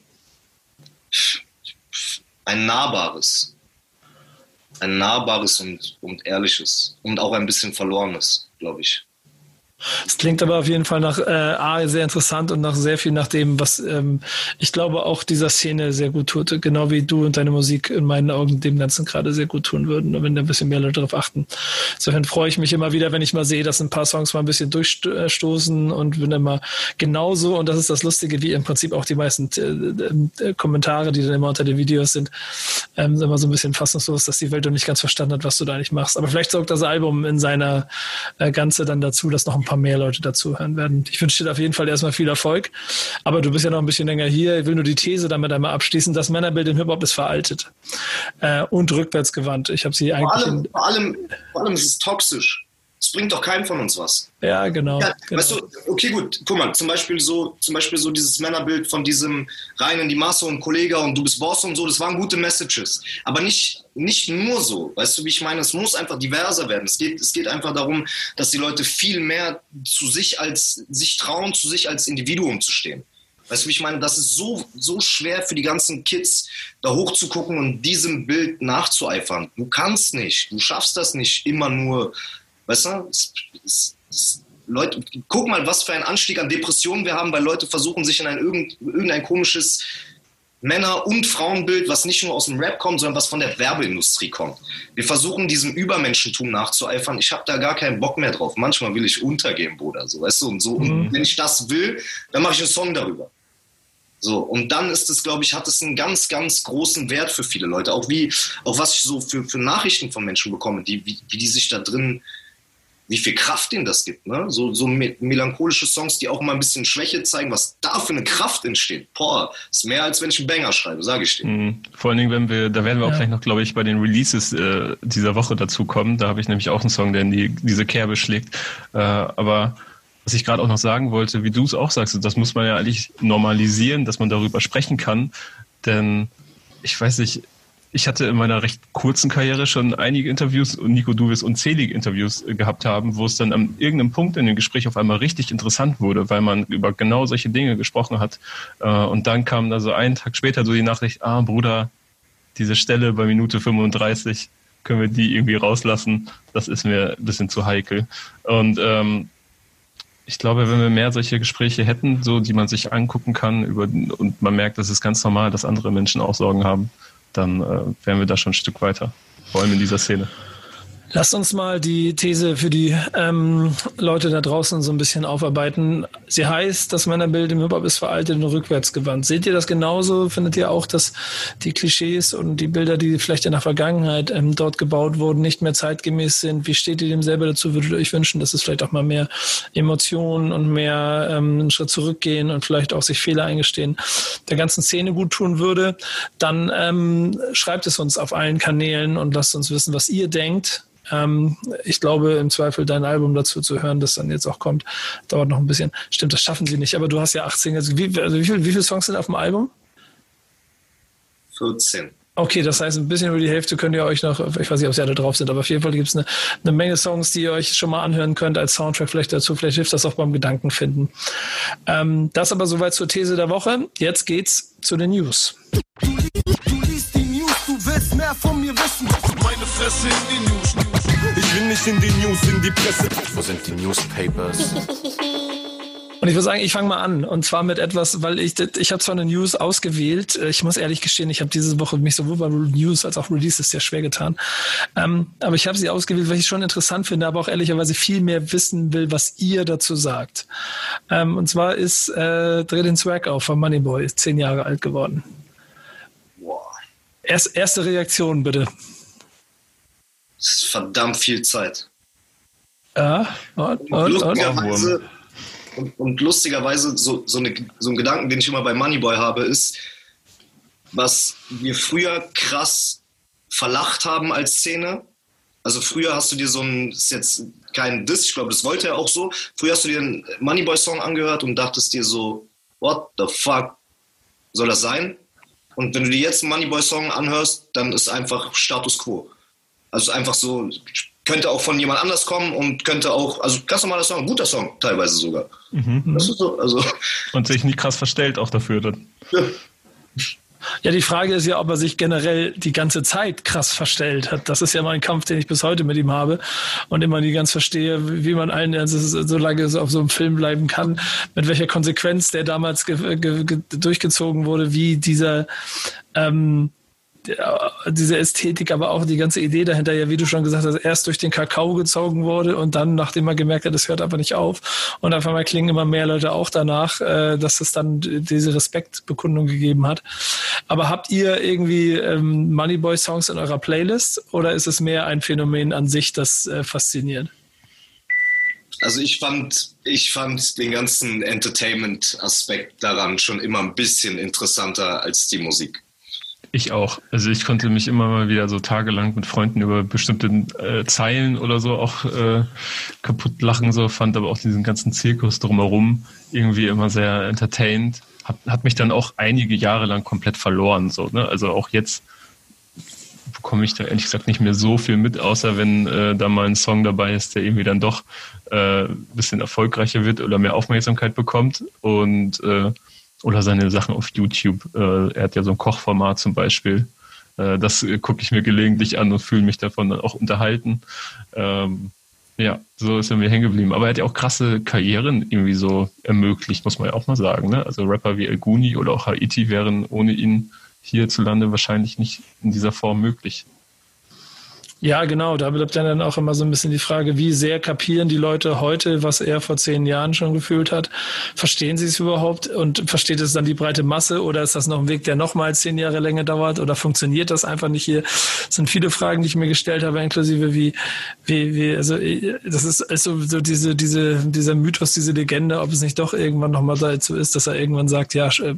Ein nahbares. Ein nahbares und, und ehrliches. Und auch ein bisschen verlorenes, glaube ich. Es klingt aber auf jeden Fall nach äh, A, sehr interessant und nach sehr viel nach dem, was ähm, ich glaube auch dieser Szene sehr gut tut, genau wie du und deine Musik in meinen Augen dem Ganzen gerade sehr gut tun würden, wenn da ein bisschen mehr Leute darauf achten. Insofern freue ich mich immer wieder, wenn ich mal sehe, dass ein paar Songs mal ein bisschen durchstoßen und bin immer genauso, und das ist das Lustige, wie im Prinzip auch die meisten äh, äh, Kommentare, die dann immer unter den Videos sind, ähm, immer so ein bisschen fassungslos, dass die Welt noch nicht ganz verstanden hat, was du da eigentlich machst. Aber vielleicht sorgt das Album in seiner äh, Ganze dann dazu, dass noch ein paar mehr Leute dazu hören werden. Ich wünsche dir auf jeden Fall erstmal viel Erfolg, aber du bist ja noch ein bisschen länger hier. Ich will nur die These damit einmal abschließen, das Männerbild im Hip-Hop ist veraltet äh, und rückwärtsgewandt. Ich habe sie eigentlich... Vor allem, vor, allem, vor allem ist es toxisch. Es bringt doch keinem von uns was. Ja, genau, ja, genau. Weißt du, okay, gut, guck mal, zum Beispiel so, zum Beispiel so dieses Männerbild von diesem rein in die Masse und Kollege und du bist Boss und so, das waren gute Messages. Aber nicht, nicht nur so, weißt du, wie ich meine, es muss einfach diverser werden. Es geht, es geht einfach darum, dass die Leute viel mehr zu sich als, sich trauen, zu sich als Individuum zu stehen. Weißt du, wie ich meine, das ist so, so schwer für die ganzen Kids, da hochzugucken und diesem Bild nachzueifern. Du kannst nicht, du schaffst das nicht immer nur. Weißt du, es, es, es, Leute, guck mal, was für ein Anstieg an Depressionen wir haben, weil Leute versuchen, sich in ein irgendein, irgendein komisches Männer- und Frauenbild, was nicht nur aus dem Rap kommt, sondern was von der Werbeindustrie kommt. Wir versuchen, diesem Übermenschentum nachzueifern. Ich habe da gar keinen Bock mehr drauf. Manchmal will ich untergehen, Bruder. So, weißt du, und so. Mhm. Und wenn ich das will, dann mache ich einen Song darüber. So, und dann ist es, glaube ich, hat es einen ganz, ganz großen Wert für viele Leute. Auch wie, auch was ich so für, für Nachrichten von Menschen bekomme, die, wie, wie die sich da drin, wie viel Kraft ihnen das gibt, ne? So, so melancholische Songs, die auch mal ein bisschen Schwäche zeigen, was da für eine Kraft entsteht. Boah, ist mehr, als wenn ich einen Banger schreibe, sage ich dir. Mhm. Vor allen Dingen, wenn wir, da werden wir auch ja. gleich noch, glaube ich, bei den Releases äh, dieser Woche dazu kommen. Da habe ich nämlich auch einen Song, der in die, diese Kerbe schlägt. Äh, aber was ich gerade auch noch sagen wollte, wie du es auch sagst, das muss man ja eigentlich normalisieren, dass man darüber sprechen kann. Denn ich weiß nicht, ich hatte in meiner recht kurzen Karriere schon einige Interviews und Nico, du wirst unzählige Interviews gehabt haben, wo es dann an irgendeinem Punkt in dem Gespräch auf einmal richtig interessant wurde, weil man über genau solche Dinge gesprochen hat. Und dann kam da so einen Tag später so die Nachricht, ah Bruder, diese Stelle bei Minute fünfunddreißig, können wir die irgendwie rauslassen? Das ist mir ein bisschen zu heikel. Und ähm, ich glaube, wenn wir mehr solche Gespräche hätten, so die man sich angucken kann über, und man merkt, das ist ganz normal, dass andere Menschen auch Sorgen haben, dann äh, wären wir da schon ein Stück weiter, vor allem in dieser Szene. Lasst uns mal die These für die ähm, Leute da draußen so ein bisschen aufarbeiten. Sie heißt, das Männerbild im Hip-Hop ist veraltet und rückwärtsgewandt. Seht ihr das genauso? Findet ihr auch, dass die Klischees und die Bilder, die vielleicht in der Vergangenheit ähm, dort gebaut wurden, nicht mehr zeitgemäß sind? Wie steht ihr dem selber dazu? Würdet ihr euch wünschen, dass es vielleicht auch mal mehr Emotionen und mehr ähm, einen Schritt zurückgehen und vielleicht auch sich Fehler eingestehen, der ganzen Szene gut tun würde? Dann ähm, schreibt es uns auf allen Kanälen und lasst uns wissen, was ihr denkt. Ähm, ich glaube, im Zweifel dein Album dazu zu hören, das dann jetzt auch kommt, dauert noch ein bisschen. Stimmt, das schaffen sie nicht, aber du hast ja achtzehn. Also wie, also wie, viel, wie viele Songs sind auf dem Album? vierzehn. Okay, das heißt, ein bisschen über die Hälfte könnt ihr euch noch, ich weiß nicht, ob sie alle drauf sind, aber auf jeden Fall gibt es eine, eine Menge Songs, die ihr euch schon mal anhören könnt als Soundtrack vielleicht dazu. Vielleicht hilft das auch beim Gedankenfinden. Ähm, das aber soweit zur These der Woche. Jetzt geht's zu den News. Du, du liest die News, du willst mehr von mir wissen. Meine Fresse in die News. Ich will nicht in die News, in die Presse. Wo sind die Newspapers? Und ich würde sagen, ich fange mal an. Und zwar mit etwas, weil ich ich habe zwar eine News ausgewählt. Ich muss ehrlich gestehen, ich habe diese Woche mich sowohl bei News als auch Releases sehr schwer getan. Ähm, aber ich habe sie ausgewählt, weil ich es schon interessant finde, aber auch ehrlicherweise viel mehr wissen will, was ihr dazu sagt. Ähm, und zwar ist äh, Dreh den Swag auf von Moneyboy, zehn Jahre alt geworden. Boah. Erst, erste Reaktion, bitte. Das ist verdammt viel Zeit. Ja, und, und, und, lustigerweise, und, und lustigerweise so, so, eine, so ein Gedanken, den ich immer bei Moneyboy habe, ist, was wir früher krass verlacht haben als Szene. Also früher hast du dir so ein, ist jetzt kein Diss, ich glaube, das wollte er auch so, früher hast du dir einen Moneyboy-Song angehört und dachtest dir so, what the fuck soll das sein? Und wenn du dir jetzt einen Moneyboy-Song anhörst, dann ist einfach Status Quo. Also einfach so, könnte auch von jemand anders kommen und könnte auch, also ganz normaler Song, ein guter Song teilweise sogar. Mhm. Das ist so, also. Und sich nicht krass verstellt auch dafür dann. Ja. Ja, die Frage ist ja, ob er sich generell die ganze Zeit krass verstellt hat. Das ist ja mein Kampf, den ich bis heute mit ihm habe und immer nie ganz verstehe, wie man einen, also so lange so auf so einem Film bleiben kann, mit welcher Konsequenz der damals ge- ge- ge- durchgezogen wurde, wie dieser ähm, diese Ästhetik, aber auch die ganze Idee dahinter, ja, wie du schon gesagt hast, erst durch den Kakao gezogen wurde und dann, nachdem man gemerkt hat, das hört aber nicht auf. Und auf einmal klingen immer mehr Leute auch danach, äh, dass es dann diese Respektbekundung gegeben hat. Aber habt ihr irgendwie ähm, Moneyboy-Songs in eurer Playlist oder ist es mehr ein Phänomen an sich, das äh, fasziniert? Also ich fand, ich fand den ganzen Entertainment-Aspekt daran schon immer ein bisschen interessanter als die Musik. Ich auch. Also ich konnte mich immer mal wieder so tagelang mit Freunden über bestimmte äh, Zeilen oder so auch äh, kaputt lachen, so, fand aber auch diesen ganzen Zirkus drumherum irgendwie immer sehr entertained. Hat, hat mich dann auch einige Jahre lang komplett verloren. So, ne? Also auch jetzt bekomme ich da ehrlich gesagt nicht mehr so viel mit, außer wenn äh, da mal ein Song dabei ist, der irgendwie dann doch äh, ein bisschen erfolgreicher wird oder mehr Aufmerksamkeit bekommt und äh, oder seine Sachen auf YouTube. Äh, er hat ja so ein Kochformat zum Beispiel. Äh, das äh, gucke ich mir gelegentlich an und fühle mich davon dann auch unterhalten. Ähm, ja, so ist er mir hängen geblieben. Aber er hat ja auch krasse Karrieren irgendwie so ermöglicht, muss man ja auch mal sagen. Ne? Also Rapper wie El Guni oder auch Haiti wären ohne ihn hierzulande wahrscheinlich nicht in dieser Form möglich. Ja, genau. Da bleibt dann auch immer so ein bisschen die Frage, wie sehr kapieren die Leute heute, was er vor zehn Jahren schon gefühlt hat? Verstehen sie es überhaupt und versteht es dann die breite Masse oder ist das noch ein Weg, der nochmal zehn Jahre länger dauert oder funktioniert das einfach nicht hier? Das sind viele Fragen, die ich mir gestellt habe, inklusive wie, wie, wie, also das ist, ist so, so diese, diese, dieser Mythos, diese Legende, ob es nicht doch irgendwann nochmal so ist, dass er irgendwann sagt, ja, äh,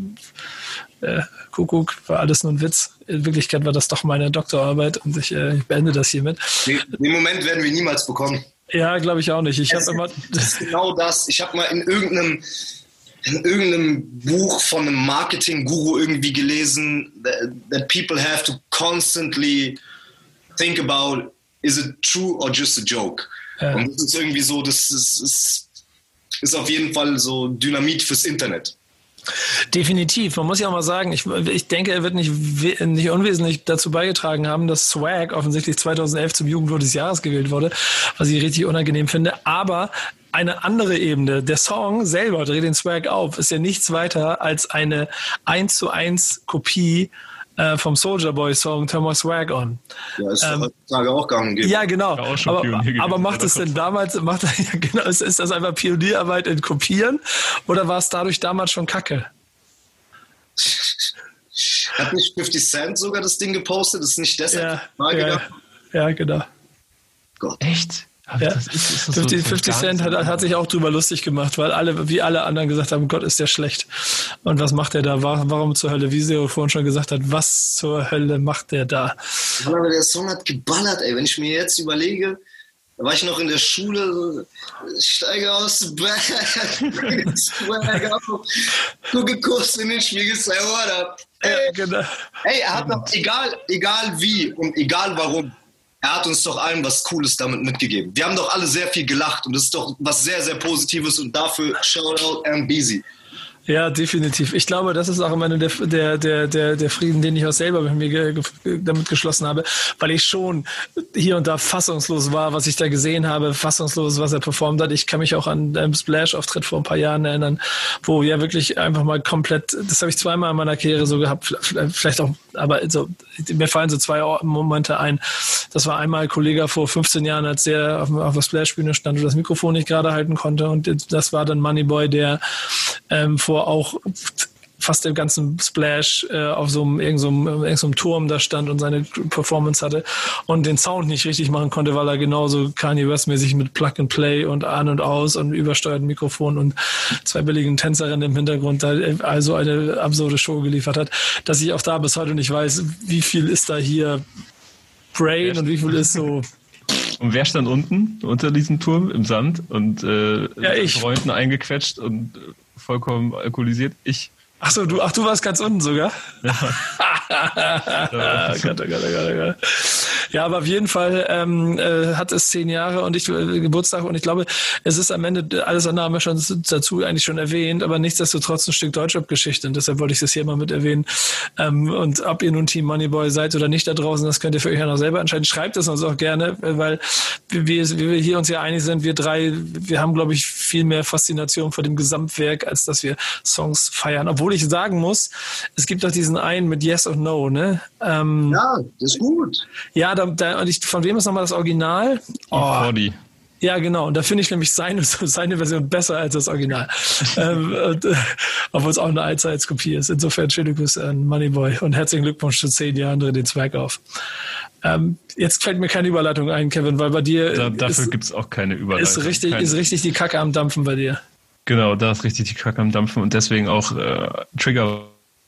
äh, Kuckuck, war alles nur ein Witz. In Wirklichkeit war das doch meine Doktorarbeit und ich, äh, ich beende das hiermit. Den, den Moment werden wir niemals bekommen. Ja, glaube ich auch nicht. Ich habe immer das ist genau das. Ich habe mal in irgendeinem, in irgendeinem Buch von einem Marketing-Guru irgendwie gelesen, that, that people have to constantly think about, is it true or just a joke? Ja. Und das ist irgendwie so, das ist, ist, ist auf jeden Fall so Dynamit fürs Internet. Definitiv. Man muss ja auch mal sagen, ich, ich denke, er wird nicht, nicht unwesentlich dazu beigetragen haben, dass Swag offensichtlich zweitausendelf zum Jugendwort des Jahres gewählt wurde, was ich richtig unangenehm finde. Aber eine andere Ebene, der Song selber, Dreh den Swag auf, ist ja nichts weiter als eine eins zu eins Kopie äh, vom Soulja Boy Song Turn My Swag On. Ja, ist ähm, heutzutage auch gang und gäbe. Ja, genau. Ja, auch schon aber, Pionier aber gewesen, macht es denn damals, macht, ja, genau, ist, ist das einfach Pionierarbeit in Kopieren oder war es dadurch damals schon Kacke? Hat nicht fifty Cent sogar das Ding gepostet? Das ist nicht deshalb ja, ja, ja, genau. Gott. Echt? Ja. Das ist, ist das fifty, so, so fifty Cent hat, hat sich auch drüber lustig gemacht, weil alle, wie alle anderen gesagt haben, Gott, ist der schlecht. Und was macht der da? Warum zur Hölle? Wie Seo vorhin schon gesagt hat, was zur Hölle macht der da? Aber der Song hat geballert, ey. Wenn ich mir jetzt überlege, da war ich noch in der Schule, ich steige aus dem Bett, gucke kurz in den Spiegel, say what up. Hey, genau. Ey, er hat doch, egal, egal wie und egal warum, er hat uns doch allen was Cooles damit mitgegeben. Wir haben doch alle sehr viel gelacht und das ist doch was sehr, sehr Positives und dafür Shoutout M-Beezy. Ja, definitiv. Ich glaube, das ist auch immer der, der, der, der, der Frieden, den ich auch selber mit mir ge, ge, damit geschlossen habe, weil ich schon hier und da fassungslos war, was ich da gesehen habe, fassungslos, was er performt hat. Ich kann mich auch an einen Splash-Auftritt vor ein paar Jahren erinnern, wo ja wirklich einfach mal komplett, das habe ich zweimal in meiner Karriere so gehabt, vielleicht auch, aber so, mir fallen so zwei Momente ein. Das war einmal ein Kollege vor fünfzehn Jahren, als der auf, auf der Splash-Bühne stand und das Mikrofon nicht gerade halten konnte, und das war dann Moneyboy, der ähm, vor auch fast den ganzen Splash äh, auf so einem, irgend so einem, irgend so einem Turm da stand und seine Performance hatte und den Sound nicht richtig machen konnte, weil er genauso Kanye West-mäßig mit Plug and Play und an und aus und übersteuerten Mikrofon und zwei billigen Tänzerinnen im Hintergrund da also eine absurde Show geliefert hat, dass ich auch da bis heute nicht weiß, wie viel ist da hier Brain und wie viel ist so. Und wer stand unten unter diesem Turm im Sand und äh, ja, ich. Freunden eingequetscht und vollkommen alkoholisiert? Ich. Ach so, du, ach, du warst ganz unten sogar? Ja. oh Gott, oh Gott, oh Gott, oh Gott. Ja, aber auf jeden Fall ähm, äh, hat es zehn Jahre und ich äh, Geburtstag und ich glaube, es ist am Ende, alles andere haben wir schon dazu eigentlich schon erwähnt, aber nichtsdestotrotz ein Stück Deutschrap-Geschichte und deshalb wollte ich das hier mal mit erwähnen. Ähm, und ob ihr nun Team Moneyboy seid oder nicht da draußen, das könnt ihr für euch ja noch selber entscheiden. Schreibt es uns auch gerne, weil wir, wie wir hier uns ja einig sind, wir drei, wir haben, glaube ich, viel mehr Faszination vor dem Gesamtwerk, als dass wir Songs feiern. Obwohl ich sagen muss, es gibt doch diesen einen mit Yes und No, ne? Ähm, ja, das ist gut. Ja, da, da, und ich, von wem ist nochmal das Original? Oh. Ja, genau. Und da finde ich nämlich seine, seine Version besser als das Original. ähm, und, äh, obwohl es auch eine Allzeitskopie ist. Insofern schöne Grüße an Moneyboy und herzlichen Glückwunsch zu zehn Jahren Dreh den Zwerg auf. Ähm, jetzt fällt mir keine Überleitung ein, Kevin, weil bei dir da, dafür gibt es auch keine Überleitung. Ist richtig, keine. ist richtig die Kacke am Dampfen bei dir. Genau, da ist richtig die Kacke am Dampfen und deswegen auch äh, Trigger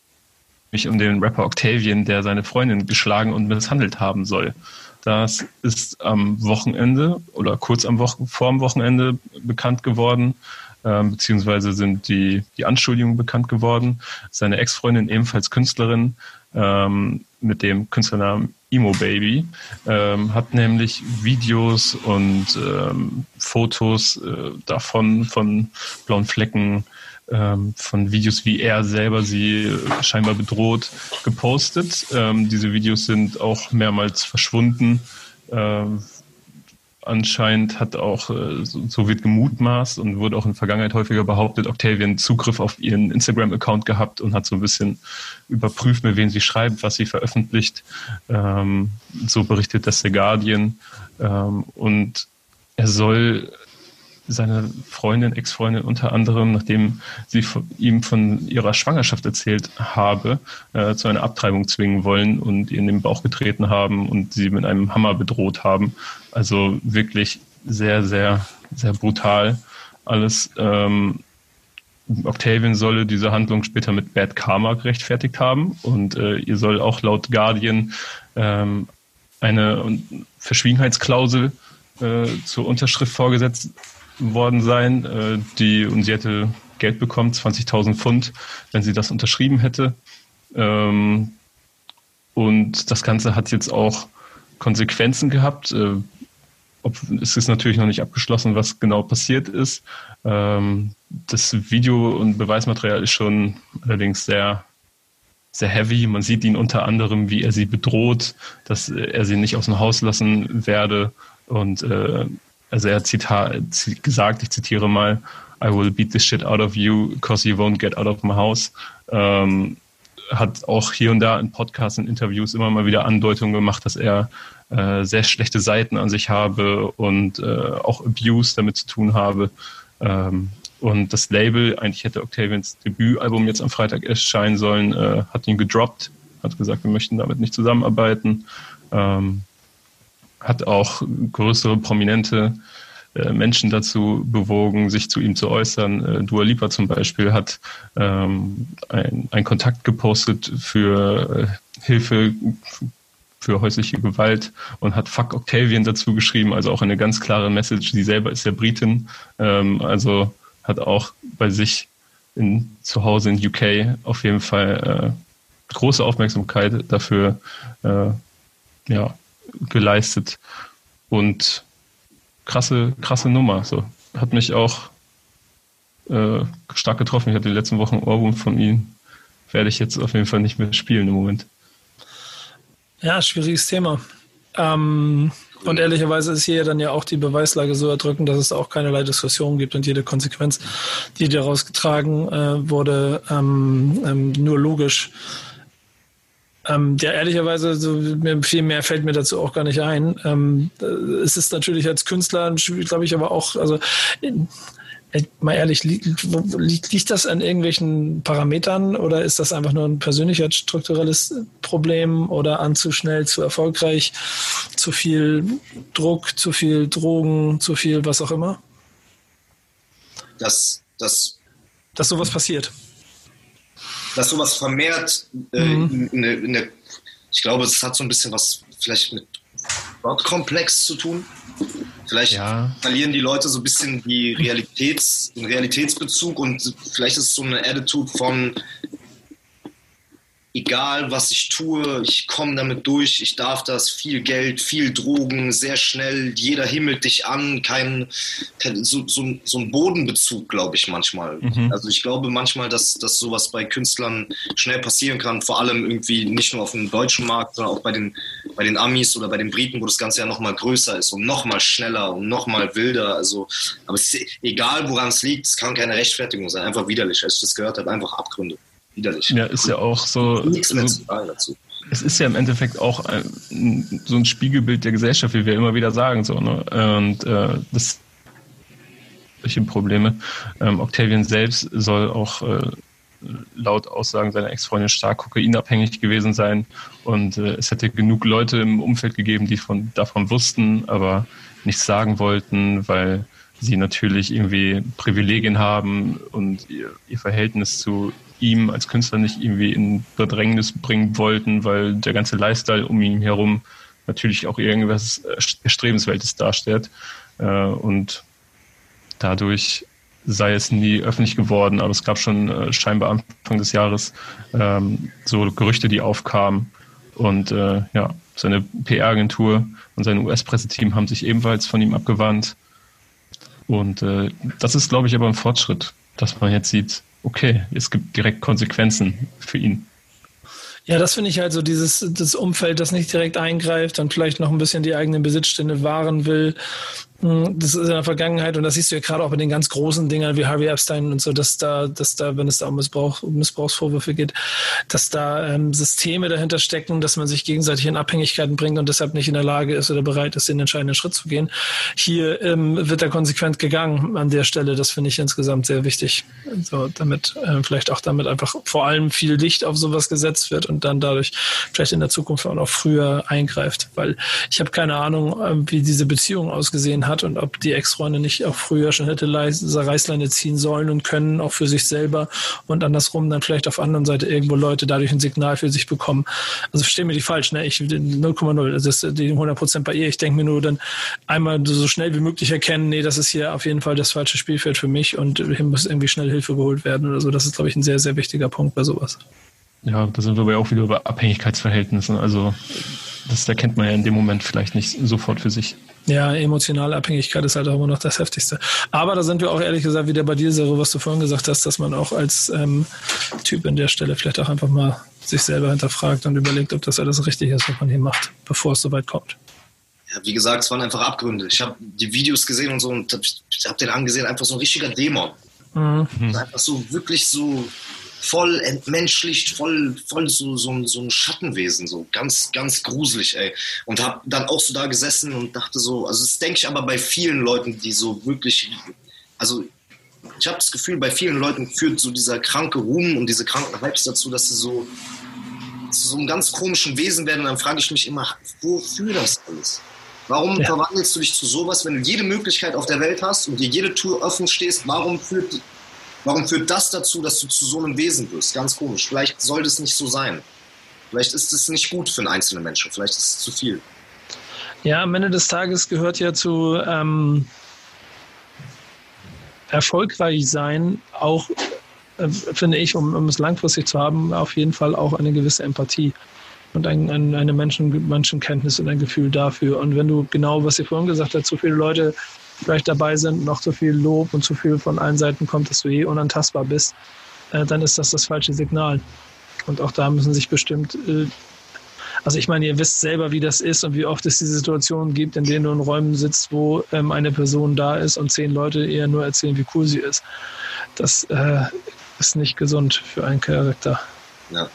mich um den Rapper Octavian, der seine Freundin geschlagen und misshandelt haben soll. Das ist am Wochenende oder kurz am Wochen, vor dem Wochenende bekannt geworden, äh, beziehungsweise sind die, die Anschuldigungen bekannt geworden. Seine Ex-Freundin, ebenfalls Künstlerin, ähm, mit dem Künstlernamen Emo Baby, ähm, hat nämlich Videos und ähm, Fotos äh, davon, von blauen Flecken, ähm, von Videos, wie er selber sie äh, scheinbar bedroht, gepostet. Ähm, diese Videos sind auch mehrmals verschwunden. Ähm, Anscheinend hat auch, so, so wird gemutmaßt und wurde auch in der Vergangenheit häufiger behauptet, Octavian Zugriff auf ihren Instagram-Account gehabt und hat so ein bisschen überprüft, mit wem sie schreibt, was sie veröffentlicht. Ähm, so berichtet das The Guardian. Ähm, und er soll seine Freundin, Ex-Freundin unter anderem, nachdem sie von, ihm von ihrer Schwangerschaft erzählt habe, äh, zu einer Abtreibung zwingen wollen und ihr in den Bauch getreten haben und sie mit einem Hammer bedroht haben. Also wirklich sehr, sehr, sehr brutal alles. Ähm, Octavian solle diese Handlung später mit Bad Karma gerechtfertigt haben und äh, ihr soll auch laut Guardian ähm, eine Verschwiegenheitsklausel äh, zur Unterschrift vorgesetzt worden sein, äh, die, und sie hätte Geld bekommen, zwanzigtausend Pfund, wenn sie das unterschrieben hätte. Ähm, und das Ganze hat jetzt auch Konsequenzen gehabt. Äh, ob, es ist natürlich noch nicht abgeschlossen, was genau passiert ist. Ähm, das Video- und Beweismaterial ist schon allerdings sehr, sehr heavy. Man sieht ihn unter anderem, wie er sie bedroht, dass er sie nicht aus dem Haus lassen werde. Und äh, also er hat Zita- gesagt, ich zitiere mal, I will beat the shit out of you because you won't get out of my house. Ähm, hat auch hier und da in Podcasts und Interviews immer mal wieder Andeutungen gemacht, dass er äh, sehr schlechte Seiten an sich habe und äh, auch Abuse damit zu tun habe. Ähm, und das Label, eigentlich hätte Octavians Debütalbum jetzt am Freitag erscheinen sollen, äh, hat ihn gedroppt, hat gesagt, wir möchten damit nicht zusammenarbeiten. Ähm, hat auch größere, prominente äh, Menschen dazu bewogen, sich zu ihm zu äußern. Äh, Dua Lipa zum Beispiel hat ähm, einen Kontakt gepostet für äh, Hilfe für häusliche Gewalt und hat Fuck Octavian dazu geschrieben, also auch eine ganz klare Message. Sie selber ist ja Britin, ähm, also hat auch bei sich in, zu Hause in U K auf jeden Fall große Aufmerksamkeit dafür äh, ja, geleistet. Und krasse, krasse Nummer. So. Hat mich auch äh, stark getroffen. Ich hatte die letzten Wochen einen Ohrwurm von ihm. Werde ich jetzt auf jeden Fall nicht mehr spielen im Moment. Ja, schwieriges Thema. Ähm, und ehrlicherweise ist hier dann ja auch die Beweislage so erdrückend, dass es auch keinerlei Diskussion gibt und jede Konsequenz, die daraus getragen äh, wurde, ähm, ähm, nur logisch. Ähm, ja, ehrlicherweise, so, viel mehr fällt mir dazu auch gar nicht ein. Ähm, es ist natürlich als Künstler, glaube ich, aber auch, also äh, mal ehrlich, liegt, liegt, liegt das an irgendwelchen Parametern oder ist das einfach nur ein persönlichkeitsstrukturelles Problem oder an zu schnell, zu erfolgreich, zu viel Druck, zu viel Drogen, zu viel was auch immer? Dass, dass, dass sowas passiert. Dass sowas vermehrt, äh, mhm. in, in, in der, ich glaube, es hat so ein bisschen was vielleicht mit Gottkomplex zu tun. Vielleicht ja. verlieren die Leute so ein bisschen die Realitäts, den Realitätsbezug und vielleicht ist es so eine Attitude von egal was ich tue, ich komme damit durch, ich darf das, viel Geld, viel Drogen, sehr schnell, jeder himmelt dich an, kein, kein so, so, so ein Bodenbezug, glaube ich manchmal. Mhm. Also ich glaube manchmal, dass, dass sowas bei Künstlern schnell passieren kann, vor allem irgendwie nicht nur auf dem deutschen Markt, sondern auch bei den, bei den Amis oder bei den Briten, wo das Ganze ja nochmal größer ist und nochmal schneller und nochmal wilder. Also, aber es ist egal, woran es liegt, es kann keine Rechtfertigung sein, einfach widerlich, als ich das gehört habe, einfach Abgründe. Widerlich. Ja, ist ja auch so. Nichts mehr so zu sagen dazu. Es ist ja im Endeffekt auch ein, so ein Spiegelbild der Gesellschaft, wie wir immer wieder sagen. So, ne? Und äh, das solche Probleme. Ähm, Octavian selbst soll auch äh, laut Aussagen seiner Ex-Freundin stark kokainabhängig gewesen sein. Und äh, es hätte genug Leute im Umfeld gegeben, die von, davon wussten, aber nichts sagen wollten, weil sie natürlich irgendwie Privilegien haben und ihr, ihr Verhältnis zu ihm als Künstler nicht irgendwie in Bedrängnis bringen wollten, weil der ganze Lifestyle um ihn herum natürlich auch irgendwas Erstrebenswertes darstellt. Und dadurch sei es nie öffentlich geworden, aber es gab schon scheinbar Anfang des Jahres so Gerüchte, die aufkamen. Und ja, seine P R-Agentur und sein U S-Presseteam haben sich ebenfalls von ihm abgewandt. Und das ist, glaube ich, aber ein Fortschritt, dass man jetzt sieht, okay, es gibt direkt Konsequenzen für ihn. Ja, das finde ich halt so, dieses das Umfeld, das nicht direkt eingreift und vielleicht noch ein bisschen die eigenen Besitzstände wahren will. Das ist in der Vergangenheit und das siehst du ja gerade auch bei den ganz großen Dingern wie Harvey Epstein und so, dass da, dass da, wenn es da um Missbrauch, um Missbrauchsvorwürfe geht, dass da ähm, Systeme dahinter stecken, dass man sich gegenseitig in Abhängigkeiten bringt und deshalb nicht in der Lage ist oder bereit ist, den entscheidenden Schritt zu gehen. Hier ähm, wird da konsequent gegangen an der Stelle. Das finde ich insgesamt sehr wichtig. Also damit äh, vielleicht auch damit einfach vor allem viel Licht auf sowas gesetzt wird und dann dadurch vielleicht in der Zukunft auch noch früher eingreift, weil ich habe keine Ahnung, äh, wie diese Beziehung ausgesehen hat. hat und ob die Ex-Freundin nicht auch früher schon hätte Reißleine ziehen sollen und können, auch für sich selber und andersrum dann vielleicht auf der anderen Seite irgendwo Leute dadurch ein Signal für sich bekommen. Also versteh mir die falsch, ne? Ich null Komma null, das ist die hundert Prozent bei ihr. Ich denke mir nur dann einmal so schnell wie möglich erkennen, nee, das ist hier auf jeden Fall das falsche Spielfeld für mich und hier muss irgendwie schnell Hilfe geholt werden oder so. Das ist, glaube ich, ein sehr, sehr wichtiger Punkt bei sowas. Ja, da sind wir aber auch wieder bei Abhängigkeitsverhältnissen. Also das erkennt man ja in dem Moment vielleicht nicht sofort für sich. Ja, emotionale Abhängigkeit ist halt auch immer noch das Heftigste. Aber da sind wir auch ehrlich gesagt wieder bei dir, Sero, was du vorhin gesagt hast, dass man auch als ähm, Typ an der Stelle vielleicht auch einfach mal sich selber hinterfragt und überlegt, ob das alles richtig ist, was man hier macht, bevor es soweit kommt. Ja, wie gesagt, es waren einfach Abgründe. Ich habe die Videos gesehen und so und ich habe den angesehen, einfach so ein richtiger Dämon. Mhm. Einfach so wirklich so voll entmenschlicht, voll, voll so, so, so ein Schattenwesen, so ganz, ganz gruselig, ey. Und hab dann auch so da gesessen und dachte so, also das denke ich aber bei vielen Leuten, die so wirklich, also ich habe das Gefühl, bei vielen Leuten führt so dieser kranke Ruhm und diese kranken Vibes dazu, dass sie so zu so einem ganz komischen Wesen werden und dann frage ich mich immer, wofür das alles? Warum ja. verwandelst du dich zu sowas, wenn du jede Möglichkeit auf der Welt hast und dir jede Tür offen stehst, warum führt Warum führt das dazu, dass du zu so einem Wesen wirst? Ganz komisch. Vielleicht soll das nicht so sein. Vielleicht ist es nicht gut für einen einzelnen Menschen. Vielleicht ist es zu viel. Ja, am Ende des Tages gehört ja zu ähm, erfolgreich sein auch äh, finde ich, um, um es langfristig zu haben, auf jeden Fall auch eine gewisse Empathie und ein, ein, eine Menschen, Menschenkenntnis und ein Gefühl dafür. Und wenn du genau, was ihr vorhin gesagt habt, zu viele Leute vielleicht dabei sind, noch zu viel Lob und zu viel von allen Seiten kommt, dass du eh unantastbar bist, äh, dann ist das das falsche Signal. Und auch da müssen sich bestimmt, äh, also ich meine, ihr wisst selber, wie das ist und wie oft es diese Situationen gibt, in denen du in Räumen sitzt, wo ähm, eine Person da ist und zehn Leute eher nur erzählen, wie cool sie ist. Das äh, ist nicht gesund für einen Charakter. Ja.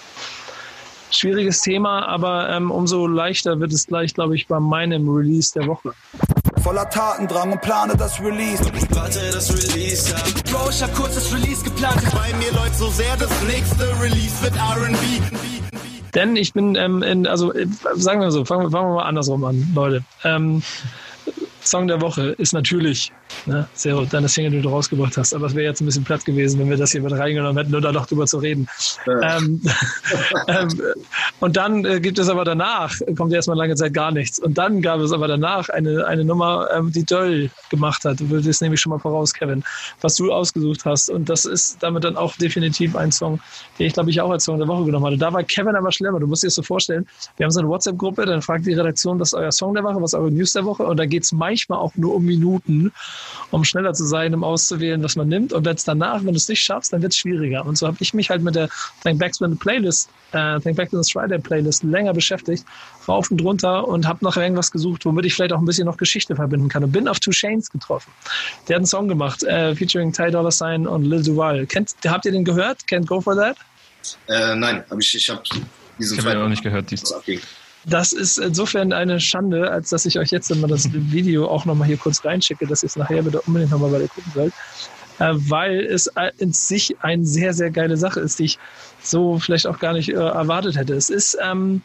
Schwieriges Thema, aber ähm, umso leichter wird es gleich, glaube ich, bei meinem Release der Woche. Voller Tatendrang und plane das Release. Warte, das Release ab. Bro, ich hab kurz das Release geplant. Bei mir läuft so sehr, das nächste Release wird R and B. Denn ich bin, ähm, in, also sagen wir so, fangen, fangen wir mal andersrum an, Leute. Ähm, Song der Woche ist natürlich, ne, Zero, deine Single, die du rausgebracht hast, aber es wäre jetzt ein bisschen platt gewesen, wenn wir das hier mit reingenommen hätten, nur da noch drüber zu reden. Ja. Ähm, ähm, und dann äh, gibt es aber danach, kommt erstmal lange Zeit gar nichts. Und dann gab es aber danach eine, eine Nummer, ähm, die Döll gemacht hat. Du würdest nämlich schon mal voraus, Kevin, was du ausgesucht hast. Und das ist damit dann auch definitiv ein Song, den ich, glaube ich, auch als Song der Woche genommen hatte. Da war Kevin aber schlimmer. Du musst dir das so vorstellen, wir haben so eine WhatsApp-Gruppe, dann fragt die Redaktion, was ist euer Song der Woche, was ist eure News der Woche, und da geht es manchmal auch nur um Minuten, um schneller zu sein, um auszuwählen, was man nimmt. Und jetzt danach, wenn du es nicht schaffst, dann wird es schwieriger. Und so habe ich mich halt mit der Think Back to the Playlist, äh, Think Back to the Friday Playlist länger beschäftigt, rauf und runter, und habe noch irgendwas gesucht, womit ich vielleicht auch ein bisschen noch Geschichte verbinden kann. Und bin auf Two Chainz getroffen. Der hat einen Song gemacht, äh, featuring Ty Dolla $ign und Lil Duval. Kennt, habt ihr den gehört? Can't Go For That? Äh, nein, hab ich, ich habe diesen Ich habe ja auch nicht gehört. Dies. Das ist insofern eine Schande, als dass ich euch jetzt immer das Video auch nochmal hier kurz reinschicke, dass ihr es nachher bitte unbedingt nochmal weiter gucken sollt, äh, weil es in sich eine sehr, sehr geile Sache ist, die ich so vielleicht auch gar nicht äh, erwartet hätte. Es ist ähm,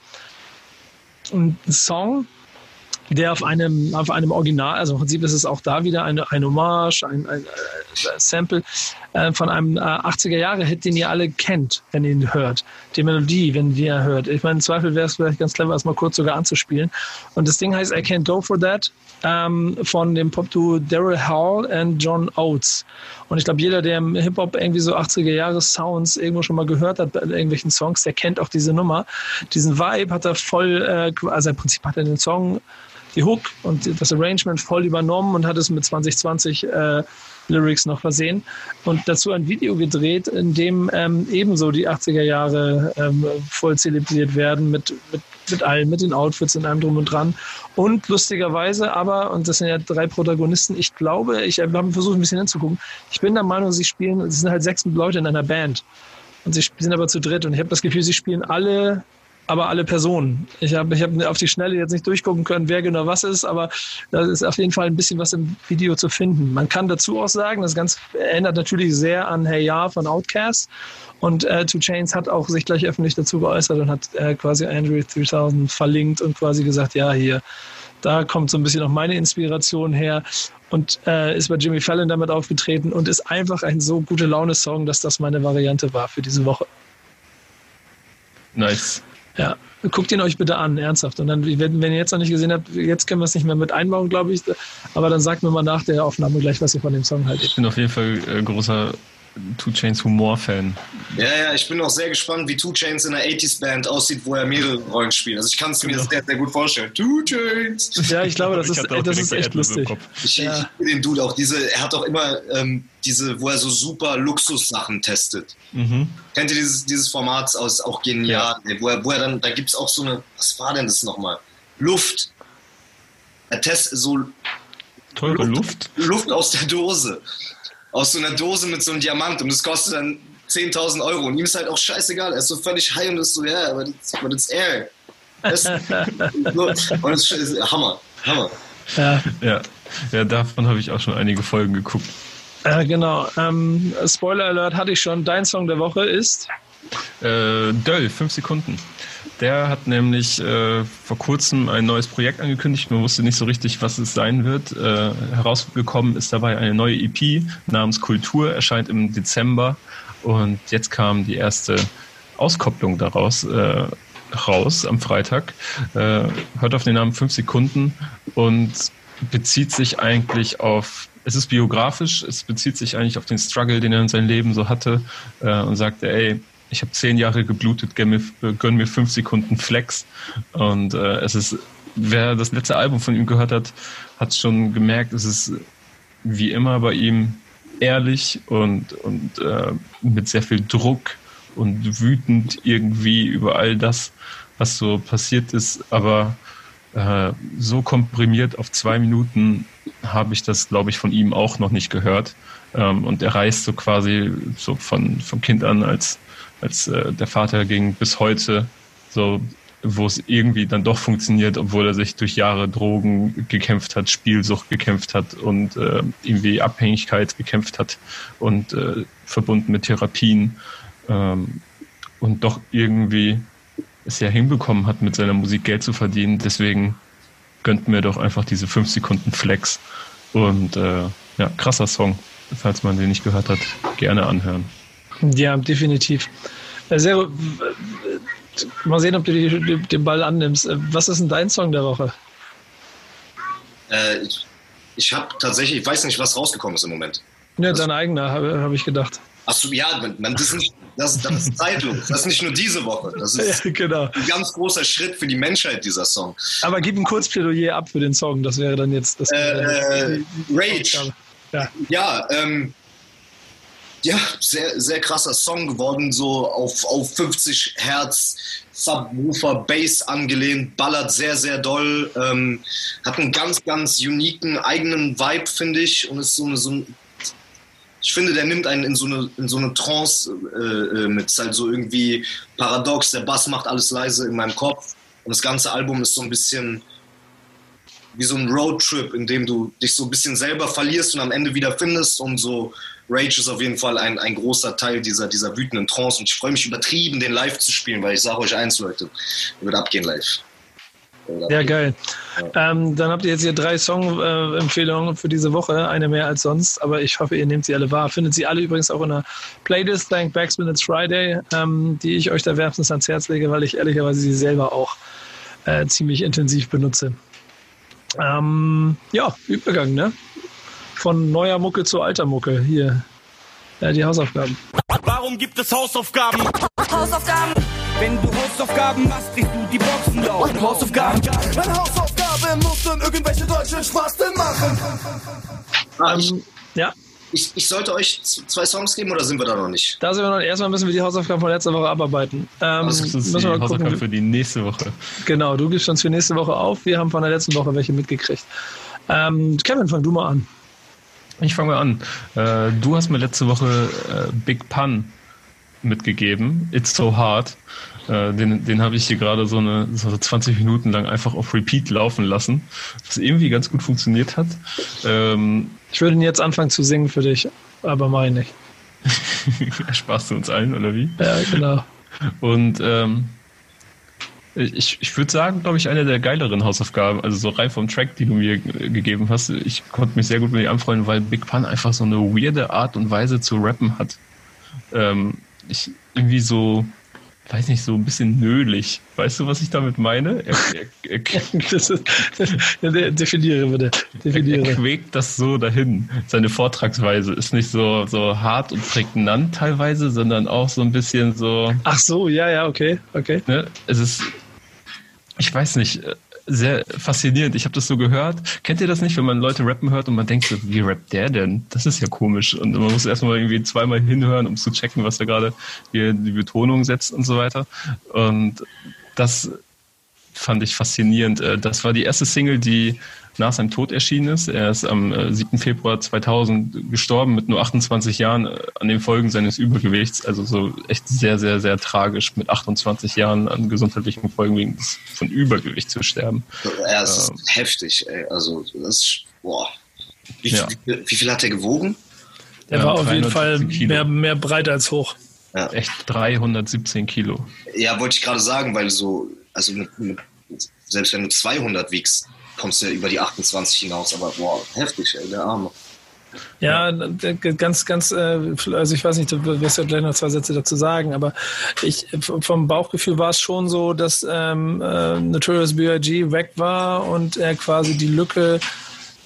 ein Song, der auf einem, auf einem Original, also im Prinzip ist es auch da wieder eine, eine Hommage, ein, ein, ein Sample äh, von einem äh, achtziger-Jahre-Hit, den ihr alle kennt, wenn ihr ihn hört. Die Melodie, wenn ihr ihn hört. Ich meine, im Zweifel wäre es vielleicht ganz clever, es mal kurz sogar anzuspielen. Und das Ding heißt I Can't Go For That, ähm, von dem Pop-Duo Daryl Hall und John Oates. Und ich glaube, jeder, der im Hip-Hop irgendwie so achtziger-Jahre-Sounds irgendwo schon mal gehört hat bei irgendwelchen Songs, der kennt auch diese Nummer. Diesen Vibe hat er voll, äh, also im Prinzip hat er den Song, die Hook und das Arrangement voll übernommen und hat es mit zwanzig zwanzig äh, Lyrics noch versehen und dazu ein Video gedreht, in dem ähm, ebenso die achtziger Jahre ähm, voll zelebriert werden mit, mit, mit allen, mit den Outfits in allem drum und dran. Und lustigerweise aber, und das sind ja drei Protagonisten, ich glaube, ich habe versucht ein bisschen hinzugucken, ich bin der Meinung, sie spielen, es sind halt sechs Leute in einer Band und sie sind aber zu dritt und ich habe das Gefühl, sie spielen alle aber alle Personen. Ich habe ich hab auf die Schnelle jetzt nicht durchgucken können, wer genau was ist, aber da ist auf jeden Fall ein bisschen was im Video zu finden. Man kann dazu auch sagen, das Ganze erinnert natürlich sehr an Hey Ya von Outkast, und äh, Two Chainz hat auch sich gleich öffentlich dazu geäußert und hat äh, quasi Andre dreitausend verlinkt und quasi gesagt, ja, hier, da kommt so ein bisschen auch meine Inspiration her, und äh, ist bei Jimmy Fallon damit aufgetreten und ist einfach ein so gute Laune-Song, dass das meine Variante war für diese Woche. Nice. Ja, guckt ihn euch bitte an, ernsthaft. Und dann, wenn, wenn ihr jetzt noch nicht gesehen habt, jetzt können wir es nicht mehr mit einbauen, glaube ich. Aber dann sagt mir mal nach der Aufnahme gleich, was ihr von dem Song haltet. Ich bin auf jeden Fall äh, großer Two Chainz Humor-Fan. Ja, ja, ich bin auch sehr gespannt, wie Two Chainz in einer achtziger-Band aussieht, wo er mehrere Rollen spielt. Also ich kann es mir genau. sehr, sehr gut vorstellen. Two Chainz! Ja, ich glaube, das, ist, das ist echt lustig. Ich, ja. ich liebe den Dude auch. Diese, er hat auch immer ähm, diese, wo er so super Luxussachen testet. Mhm. Kennt ihr dieses, dieses Format aus? Auch genial. Ja. Wo, er, wo er dann, da gibt es auch so eine, was war denn das nochmal? Luft. Er testet so teure Luft? Luft? Luft aus der Dose. Aus so einer Dose mit so einem Diamant, und das kostet dann zehntausend Euro. Und ihm ist halt auch scheißegal. Er ist so völlig high und ist so, ja, aber das ist Air. Das, und das ist Hammer. Hammer. Ja. Ja. Ja, davon habe ich auch schon einige Folgen geguckt. Äh, genau. Ähm, Spoiler Alert hatte ich schon. Dein Song der Woche ist? Äh, Döll, fünf Sekunden. Der hat nämlich äh, vor kurzem ein neues Projekt angekündigt. Man wusste nicht so richtig, was es sein wird. Äh, herausgekommen ist dabei eine neue E P namens Kultur, erscheint im Dezember. Und jetzt kam die erste Auskopplung daraus äh, raus am Freitag. Äh, hört auf den Namen fünf Sekunden und bezieht sich eigentlich auf, es ist biografisch, es bezieht sich eigentlich auf den Struggle, den er in seinem Leben so hatte äh, und sagte, ey, ich habe zehn Jahre geblutet, gönn mir, gönn mir fünf Sekunden Flex. Und äh, es ist, wer das letzte Album von ihm gehört hat, hat schon gemerkt, es ist wie immer bei ihm ehrlich und, und äh, mit sehr viel Druck und wütend irgendwie über all das, was so passiert ist, aber äh, so komprimiert auf zwei Minuten habe ich das, glaube ich, von ihm auch noch nicht gehört. Ähm, und er reist so quasi so von, von Kind an, als, als äh, der Vater ging, bis heute, so, wo es irgendwie dann doch funktioniert, obwohl er sich durch Jahre Drogen gekämpft hat, Spielsucht gekämpft hat und äh, irgendwie Abhängigkeit gekämpft hat und äh, verbunden mit Therapien ähm, und doch irgendwie es ja hinbekommen hat, mit seiner Musik Geld zu verdienen. Deswegen gönnt mir doch einfach diese fünf Sekunden Flex. Und äh, ja, krasser Song. Falls man den nicht gehört hat, gerne anhören. Ja, definitiv. Sehr, mal sehen, ob du die, den Ball annimmst. Was ist denn dein Song der Woche? Äh, ich ich habe tatsächlich, ich weiß nicht, was rausgekommen ist im Moment. Ja, dein eigener, habe hab ich gedacht. Achso, ja, man, man, das, ist nicht, das, das ist zeitlos. Das ist nicht nur diese Woche. Das ist ja, genau. ein ganz großer Schritt für die Menschheit, dieser Song. Aber gib ein Kurzplädoyer ab für den Song. Das wäre dann jetzt das. Äh, äh, Rage. Ja, ja, ähm, ja, sehr, sehr krasser Song geworden, so auf, auf fünfzig Hertz, Subwoofer, Bass angelehnt, ballert sehr, sehr doll, ähm, hat einen ganz, ganz uniken eigenen Vibe, finde ich, und ist so eine, so ein, ich finde, der nimmt einen in so eine, in so eine Trance äh, mit, ist halt so irgendwie paradox, der Bass macht alles leise in meinem Kopf und das ganze Album ist so ein bisschen wie so ein Roadtrip, in dem du dich so ein bisschen selber verlierst und am Ende wieder findest, und so Rage ist auf jeden Fall ein, ein großer Teil dieser, dieser wütenden Trance, und ich freue mich übertrieben, den live zu spielen, weil ich sage euch eins, Leute, wird abgehen live. Wird abgehen. Ja, geil. Ja. Ähm, dann habt ihr jetzt hier drei Song-Empfehlungen für diese Woche, eine mehr als sonst, aber ich hoffe, ihr nehmt sie alle wahr. Findet sie alle übrigens auch in der Playlist Thank Backs When It's Friday, ähm, die ich euch da wärmstens ans Herz lege, weil ich ehrlicherweise sie selber auch äh, ziemlich intensiv benutze. Ähm, ja, Übergang, ne? Von neuer Mucke zu alter Mucke. Hier, ja, die Hausaufgaben. Warum gibt es Hausaufgaben? Hausaufgaben. Wenn du Hausaufgaben machst, kriegst du die Boxen laut. Hausaufgaben. Meine Hausaufgabe muss dann irgendwelche deutschen Spasten machen. Ah, ich, Ähm, ja, ich, ich sollte euch z- zwei Songs geben, oder sind wir da noch nicht? da sind wir noch. Erstmal müssen wir die Hausaufgaben von letzter Woche abarbeiten. Ähm, Das ist müssen die wir mal Hausaufgabe gucken. für die nächste Woche. Genau, du gibst uns für nächste Woche auf. Wir haben von der letzten Woche welche mitgekriegt. Ähm, Kevin, fang du mal an. Ich fange mal an. Äh, du hast mir letzte Woche äh, Big Pun mitgegeben. It's So Hard. Äh, den den habe ich hier gerade so eine so zwanzig Minuten lang einfach auf Repeat laufen lassen, was irgendwie ganz gut funktioniert hat. Ähm, Ich würde ihn jetzt anfangen zu singen für dich, aber mach ich nicht. Spaß zu uns allen, oder wie? Ja, genau. Und ähm, ich, ich würde sagen, glaube ich, eine der geileren Hausaufgaben, also so rein vom Track, die du mir g- gegeben hast. Ich konnte mich sehr gut mit dir anfreunden, weil Big Pun einfach so eine weirde Art und Weise zu rappen hat. Ähm, ich irgendwie so, weiß nicht, so ein bisschen nölig. Weißt du, was ich damit meine? Er, er, er, Das ist, ja, de- definiere bitte. er Definiere. quäkt das so dahin. Seine Vortragsweise ist nicht so, so hart und prägnant teilweise, sondern auch so ein bisschen so... Ach so, ja, ja, okay, okay. Ne? Es ist, ich weiß nicht, sehr faszinierend. Ich habe das so gehört. Kennt ihr das nicht, wenn man Leute rappen hört und man denkt so, wie rappt der denn? Das ist ja komisch. Und man muss erstmal irgendwie zweimal hinhören, um zu checken, was er gerade hier die Betonung setzt und so weiter. Und das fand ich faszinierend. Das war die erste Single, die nach seinem Tod erschienen ist. Er ist am siebten Februar zweitausend gestorben mit nur achtundzwanzig Jahren an den Folgen seines Übergewichts. Also so echt sehr, sehr, sehr tragisch, mit achtundzwanzig Jahren an gesundheitlichen Folgen wegen des, von Übergewicht zu sterben. Ja, es ist Ähm. heftig, ey. Also, das ist, boah. Wie, Ja. viel, wie viel hat der gewogen? Der Ja, war auf jeden Fall dreihundertsiebzehn Kilo. mehr, mehr breit als hoch. Ja, Echt dreihundertsiebzehn Kilo. ja, wollte ich gerade sagen, weil so, also mit, mit, selbst wenn du zweihundert wiegst, kommst du ja über die achtundzwanzig hinaus. Aber boah, heftig, ey, der Arme. Ja, der- ganz, ganz, äh, also ich weiß nicht, du wirst ja gleich noch zwei Sätze dazu sagen, aber ich, vom Bauchgefühl war es schon so, dass ähm, äh, Notorious B I G weg war und er quasi die Lücke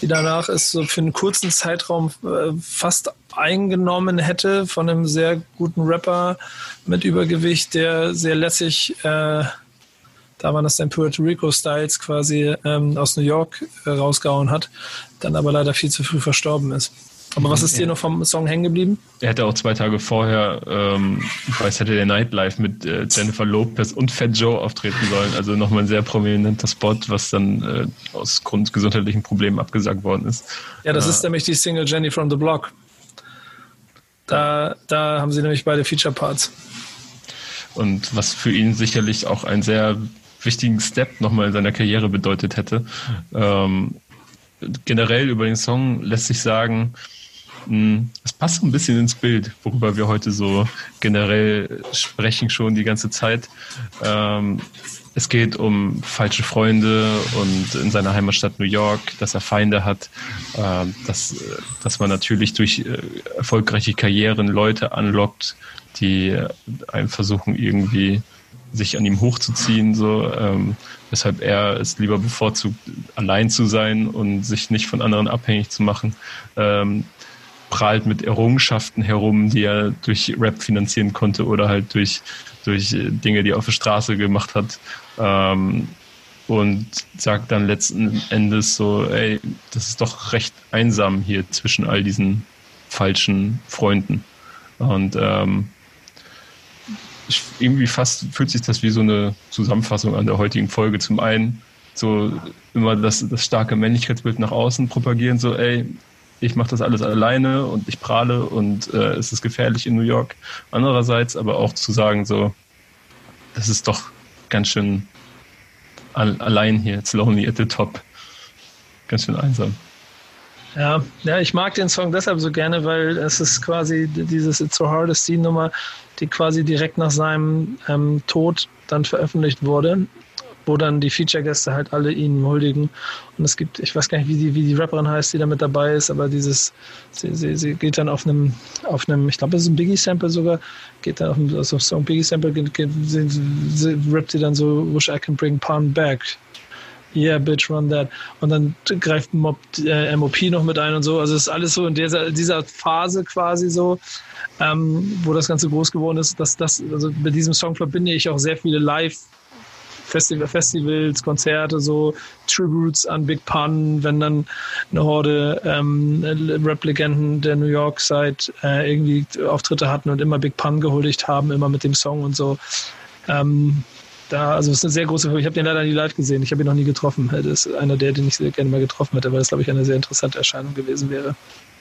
die danach es so für einen kurzen Zeitraum äh, fast eingenommen hätte von einem sehr guten Rapper mit Übergewicht, der sehr lässig, äh, da waren das dann Puerto Rico Styles quasi ähm, aus New York äh, rausgehauen hat, dann aber leider viel zu früh verstorben ist. Aber was ist dir noch vom Song hängen geblieben? Er hätte auch zwei Tage vorher ähm, bei Saturday Night Live mit äh, Jennifer Lopez und Fat Joe auftreten sollen. Also nochmal ein sehr prominenter Spot, was dann äh, aus Grund gesundheitlichen Problemen abgesagt worden ist. Ja, das äh, ist nämlich die Single Jenny from the Block. Da, da haben sie nämlich beide Feature-Parts. Und was für ihn sicherlich auch einen sehr wichtigen Step nochmal in seiner Karriere bedeutet hätte. Ähm, generell über den Song lässt sich sagen, es passt so ein bisschen ins Bild, worüber wir heute so generell sprechen schon die ganze Zeit. Ähm, es geht um falsche Freunde und in seiner Heimatstadt New York, dass er Feinde hat, äh, dass, dass man natürlich durch äh, erfolgreiche Karrieren Leute anlockt, die einem versuchen irgendwie sich an ihm hochzuziehen, so, ähm, weshalb er es lieber bevorzugt, allein zu sein und sich nicht von anderen abhängig zu machen. Ähm, prahlt mit Errungenschaften herum, die er durch Rap finanzieren konnte oder halt durch, durch Dinge, die er auf der Straße gemacht hat. Ähm, und sagt dann letzten Endes so, ey, das ist doch recht einsam hier zwischen all diesen falschen Freunden. Und ähm, ich, irgendwie fast fühlt sich das wie so eine Zusammenfassung an der heutigen Folge. Zum einen so immer das, das starke Männlichkeitsbild nach außen propagieren, so ey, ich mache das alles alleine und ich prahle und äh, es ist gefährlich in New York. Andererseits aber auch zu sagen, so, das ist doch ganz schön al- allein hier, it's lonely at the top. Ganz schön einsam. Ja, ja, ich mag den Song deshalb so gerne, weil es ist quasi dieses It's So Hard to See Nummer, die quasi direkt nach seinem ähm, Tod dann veröffentlicht wurde, wo dann die Feature-Gäste halt alle ihn huldigen. Und es gibt, ich weiß gar nicht, wie die, wie die Rapperin heißt, die da mit dabei ist, aber dieses, sie, sie, sie geht dann auf einem, auf einem, ich glaube, es ist ein Biggie-Sample sogar, geht dann auf einem, also Song Biggie-Sample, geht, geht, sie, sie rappt sie dann so, Wish I Can Bring Pun Back. Yeah, bitch, run that. Und dann greift Mob, äh, M O P noch mit ein und so. Also es ist alles so in dieser, dieser Phase quasi so, ähm, wo das Ganze groß geworden ist. Dass das, also mit diesem Song verbinde ich auch sehr viele Live- Festival, Festivals, Konzerte, so Tributes an Big Pun, wenn dann eine Horde ähm, Rap-Legenden der New York Side äh, irgendwie Auftritte hatten und immer Big Pun gehuldigt haben, immer mit dem Song und so. Ähm, da, also es ist eine sehr große, ich habe den leider nie live gesehen, ich habe ihn noch nie getroffen. Das ist einer der, den ich sehr gerne mal getroffen hätte, weil das, glaube ich, eine sehr interessante Erscheinung gewesen wäre.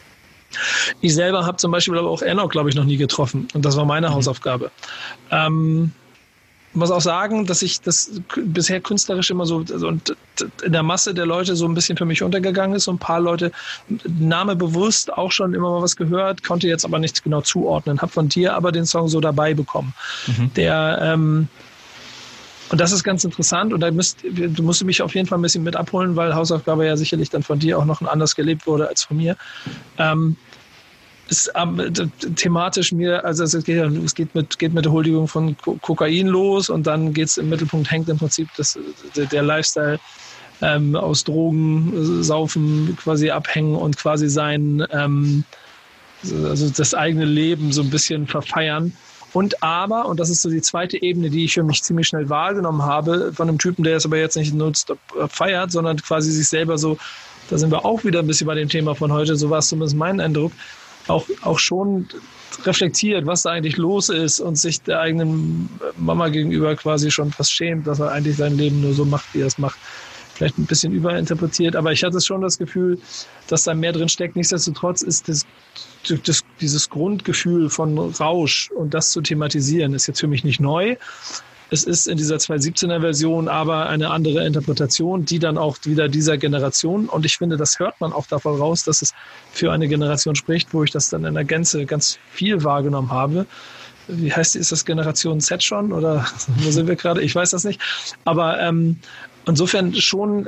Ich selber habe zum Beispiel aber auch Enoch, glaube ich, noch nie getroffen und das war meine mhm. Hausaufgabe. Ähm, Ich muss auch sagen, dass ich das bisher künstlerisch immer so und in der Masse der Leute so ein bisschen für mich untergegangen ist. So ein paar Leute, Name bewusst, auch schon immer mal was gehört, konnte jetzt aber nichts genau zuordnen. Hab von dir aber den Song so dabei bekommen. Mhm. Der, ähm, und das ist ganz interessant und da müsst, du musst mich auf jeden Fall ein bisschen mit abholen, weil Hausaufgabe ja sicherlich dann von dir auch noch anders gelebt wurde als von mir. Ähm, ist ähm, thematisch mir, also es geht, es geht mit, geht mit der Huldigung von Kokain los und dann geht es im Mittelpunkt, hängt im Prinzip das, der Lifestyle ähm, aus Drogen, Saufen quasi abhängen und quasi sein, ähm, also das eigene Leben so ein bisschen verfeiern. Und aber, und das ist so die zweite Ebene, die ich für mich ziemlich schnell wahrgenommen habe, von einem Typen, der es aber jetzt nicht nutzt, feiert, sondern quasi sich selber so, da sind wir auch wieder ein bisschen bei dem Thema von heute, so war es zumindest mein Eindruck, Auch, auch schon reflektiert, was da eigentlich los ist und sich der eigenen Mama gegenüber quasi schon fast schämt, dass er eigentlich sein Leben nur so macht, wie er es macht. Vielleicht ein bisschen überinterpretiert, aber ich hatte schon das Gefühl, dass da mehr drin steckt. Nichtsdestotrotz ist das, das, dieses Grundgefühl von Rausch und das zu thematisieren, ist jetzt für mich nicht neu. Es ist in dieser zweitausendsiebzehner Version aber eine andere Interpretation, die dann auch wieder dieser Generation, und ich finde, das hört man auch davon raus, dass es für eine Generation spricht, wo ich das dann in der Gänze ganz viel wahrgenommen habe. Wie heißt die, ist das Generation Z schon oder wo sind wir gerade? Ich weiß das nicht. Aber ähm, insofern schon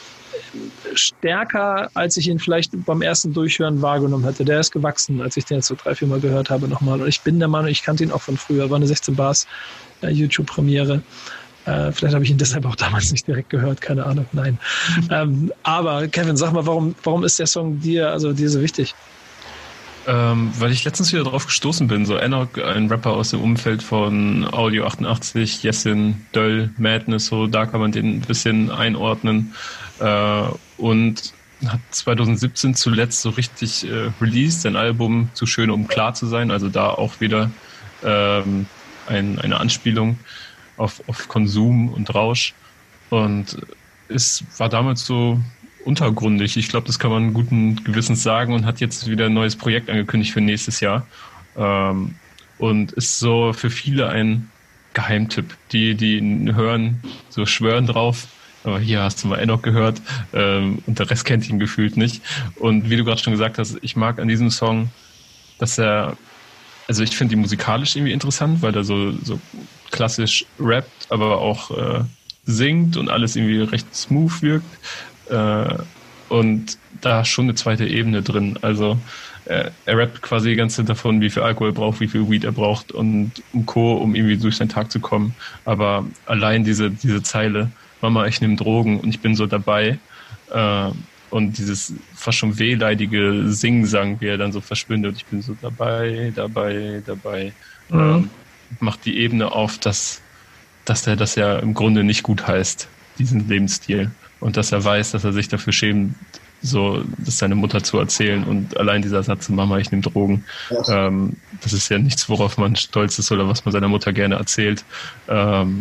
stärker, als ich ihn vielleicht beim ersten Durchhören wahrgenommen hätte. Der ist gewachsen, als ich den jetzt so drei, vier Mal gehört habe nochmal. Und ich bin der Meinung, ich kannte ihn auch von früher, war eine sechzehn Bars YouTube-Premiere. Äh, vielleicht habe ich ihn deshalb auch damals nicht direkt gehört, keine Ahnung, nein. ähm, aber Kevin, sag mal, warum, warum ist der Song dir, also dir so wichtig? Ähm, weil ich letztens wieder drauf gestoßen bin, so Enoch, ein Rapper aus dem Umfeld von Audio achtundachtzig, Jessin, Döll, Madness, so da kann man den ein bisschen einordnen äh, und hat zwanzig siebzehn zuletzt so richtig äh, released, sein Album Zu schön, um klar zu sein, also da auch wieder ähm, ein, eine Anspielung auf, auf Konsum und Rausch und es war damals so untergründig. Ich glaube, das kann man guten Gewissens sagen und hat jetzt wieder ein neues Projekt angekündigt für nächstes Jahr. Ähm, und ist so für viele ein Geheimtipp. Die, die ihn hören, so schwören drauf. Aber hier hast du mal Enoch gehört ähm, und der Rest kennt ihn gefühlt nicht. Und wie du gerade schon gesagt hast, ich mag an diesem Song, dass er, also ich finde ihn musikalisch irgendwie interessant, weil er so, so klassisch rappt, aber auch äh, singt und alles irgendwie recht smooth wirkt. Äh, und da schon eine zweite Ebene drin. Also äh, er rappt quasi die ganze Zeit davon, wie viel Alkohol er braucht, wie viel Weed er braucht und um Co., um irgendwie durch seinen Tag zu kommen. Aber allein diese, diese Zeile, Mama, ich nehme Drogen und ich bin so dabei. Äh, und dieses fast schon wehleidige Singsang, wie er dann so verschwindet. Ich bin so dabei, dabei, dabei. Mhm. Ähm, macht die Ebene auf, dass, dass er das ja im Grunde nicht gut heißt, diesen Lebensstil. Und dass er weiß, dass er sich dafür schämt, so das seine Mutter zu erzählen. Und allein dieser Satz, Mama, ich nehme Drogen, ja. ähm, das ist ja nichts, worauf man stolz ist oder was man seiner Mutter gerne erzählt. Ähm,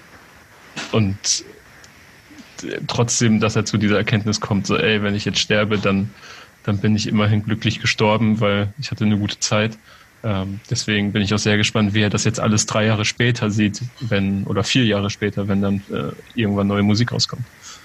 und trotzdem, dass er zu dieser Erkenntnis kommt, so, ey, wenn ich jetzt sterbe, dann, dann bin ich immerhin glücklich gestorben, weil ich hatte eine gute Zeit. Ähm, deswegen bin ich auch sehr gespannt, wie er das jetzt alles drei Jahre später sieht, wenn, oder vier Jahre später, wenn dann äh, irgendwann neue Musik rauskommt.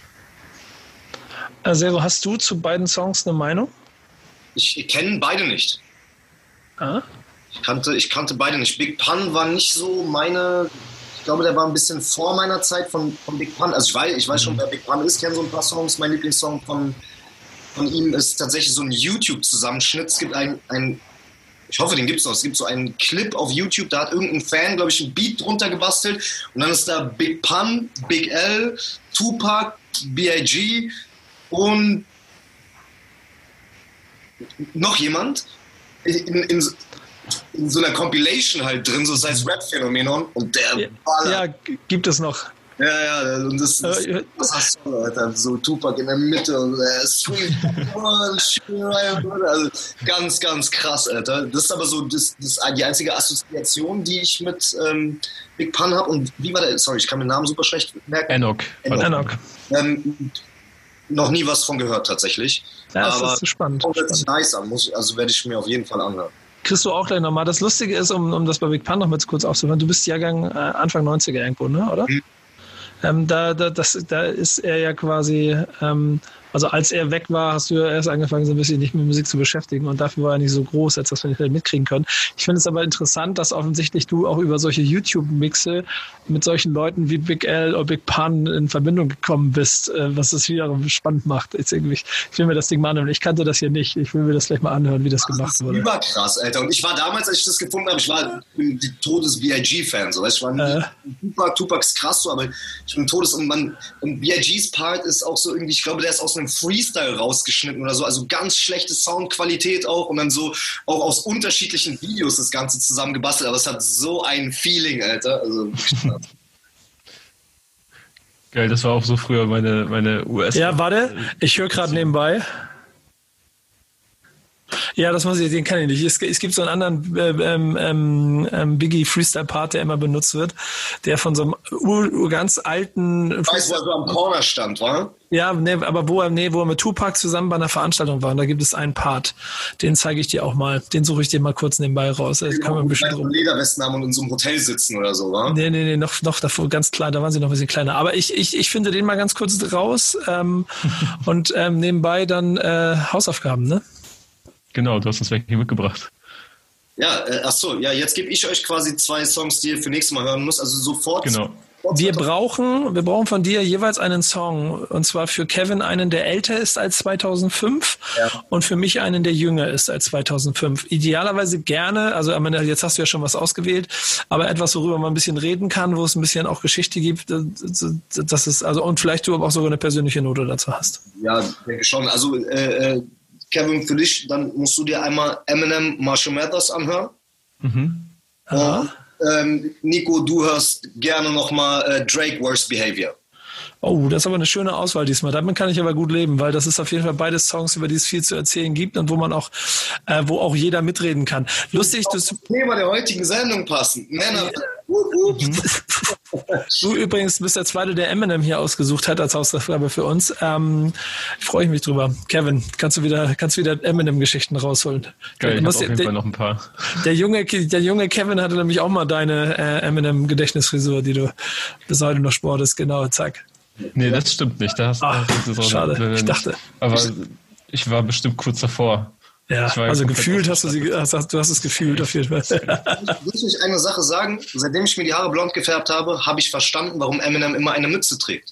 Sero, hast du zu beiden Songs eine Meinung? Ich kenne beide nicht. Ah? Ich kannte, ich kannte beide nicht. Big Pun war nicht so meine, ich glaube, der war ein bisschen vor meiner Zeit von, von Big Pun. Also ich weiß, ich weiß schon, wer Big Pun ist, kenne so ein paar Songs. Mein Lieblingssong von, von ihm ist tatsächlich so ein YouTube-Zusammenschnitt. Es gibt ein, ein ich hoffe, den gibt es noch. Es gibt so einen Clip auf YouTube, da hat irgendein Fan, glaube ich, ein Beat drunter gebastelt. Und dann ist da Big Pun, Big L, Tupac, B I G und noch jemand in, in, in so einer Compilation halt drin, so das heißt Rap-Phänomenon. Und der ja, ballert. Ja, gibt es noch. Ja, ja, und das, das, das, das hast du, Alter, so Tupac in der Mitte und äh, Sweet also ganz, ganz krass, Alter. Das ist aber so das, das die einzige Assoziation, die ich mit ähm, Big Pun habe. Und wie war der, sorry, ich kann den Namen super schlecht merken. Enoch. Enoch. Enoch. Ähm, noch nie was von gehört, tatsächlich. Ja, das aber ist spannend. Oh, das ist nice an, muss, also werde ich mir auf jeden Fall anhören. Kriegst du auch gleich nochmal. Das Lustige ist, um, um das bei Big Pun noch mal kurz aufzuhören, du bist Jahrgang äh, Anfang neunziger irgendwo, ne, oder? Mhm. Ähm, da, da, das, da ist er ja quasi, ähm, also als er weg war, hast du ja erst angefangen, so ein bisschen nicht mit Musik zu beschäftigen und dafür war er nicht so groß, als dass wir nicht mitkriegen können. Ich finde es aber interessant, dass offensichtlich du auch über solche YouTube-Mixe mit solchen Leuten wie Big L oder Big Pun in Verbindung gekommen bist, äh, was es wiederum spannend macht. Jetzt irgendwie, ich will mir das Ding mal anhören. Ich kannte das hier nicht. Ich will mir das gleich mal anhören, wie das, das gemacht wurde. Das ist überkrass, Alter. Und ich war damals, als ich das gefunden habe, ich war ein Todes-B I G-Fan. So. Ich war nie äh. Tupac, Tupac ist krass, so, aber ich bin Todes- und, man, und B I Gs Part ist auch so irgendwie, ich glaube, der ist aus einem Freestyle rausgeschnitten oder so, also ganz schlechte Soundqualität auch und dann so auch aus unterschiedlichen Videos das Ganze zusammengebastelt, aber es hat so ein Feeling, Alter. Also geil, das war auch so früher meine, meine U S. Ja, warte, ich höre gerade nebenbei. Ja, das muss ich, den kann ich nicht. Es, es gibt so einen anderen ähm, ähm, ähm, Biggie Freestyle Part, der immer benutzt wird, der von so einem ur, ur ganz alten. Ich weiß, wo er so am Corner stand, war? Ja, nee, aber wo er, nee, wo er mit Tupac zusammen bei einer Veranstaltung war. Und da gibt es einen Part, den zeige ich dir auch mal. Den suche ich dir mal kurz nebenbei raus. Da kann man ein bisschen drum. Lederwesten haben und in so einem Hotel sitzen oder so, wa? Nee, nee, nee, noch, noch davor ganz klein, da waren sie noch ein bisschen kleiner. Aber ich, ich, ich finde den mal ganz kurz raus ähm, und ähm, nebenbei dann äh, Hausaufgaben, ne? Genau, du hast uns welche mitgebracht. Ja, äh, ach so, ja, jetzt gebe ich euch quasi zwei Songs, die ihr für nächstes Mal hören müsst. Also sofort, genau. Wir brauchen, wir brauchen von dir jeweils einen Song. Und zwar für Kevin einen, der älter ist als zweitausendfünf ja. und für mich einen, der jünger ist als zweitausendfünf. Idealerweise gerne, also jetzt hast du ja schon was ausgewählt, aber etwas, worüber man ein bisschen reden kann, wo es ein bisschen auch Geschichte gibt, das ist, also, und vielleicht du aber auch sogar eine persönliche Note dazu hast. Ja, denke schon. Also, äh, Kevin, für dich, dann musst du dir einmal Eminem, Marshall Mathers anhören. Mhm. Und, ähm, Nico, du hörst gerne nochmal äh, Drake, Worst Behavior. Oh, das ist aber eine schöne Auswahl diesmal. Damit kann ich aber gut leben, weil das ist auf jeden Fall beides Songs, über die es viel zu erzählen gibt und wo man auch, äh, wo auch jeder mitreden kann. Lustig, das das Thema der heutigen Sendung passen. Männer. Du übrigens bist der Zweite, der Eminem hier ausgesucht hat als Hausaufgabe für uns. Ähm, freue ich mich drüber. Kevin, kannst du wieder, kannst du wieder Eminem-Geschichten rausholen? Geil, ich habe auf jeden der, Fall noch ein paar. Der junge, der junge Kevin hatte nämlich auch mal deine äh, Eminem-Gedächtnisfrisur, die du bis heute noch sportest. Genau, zack. Nee, das stimmt nicht. Da hast, Ach, das ist schade, nicht. ich dachte. Aber ich war bestimmt kurz davor. Ja, also gefühlt hast du sie, hast, du hast es gefühlt auf jeden Fall. Muss ich eine Sache sagen? Seitdem ich mir die Haare blond gefärbt habe, habe ich verstanden, warum Eminem immer eine Mütze trägt.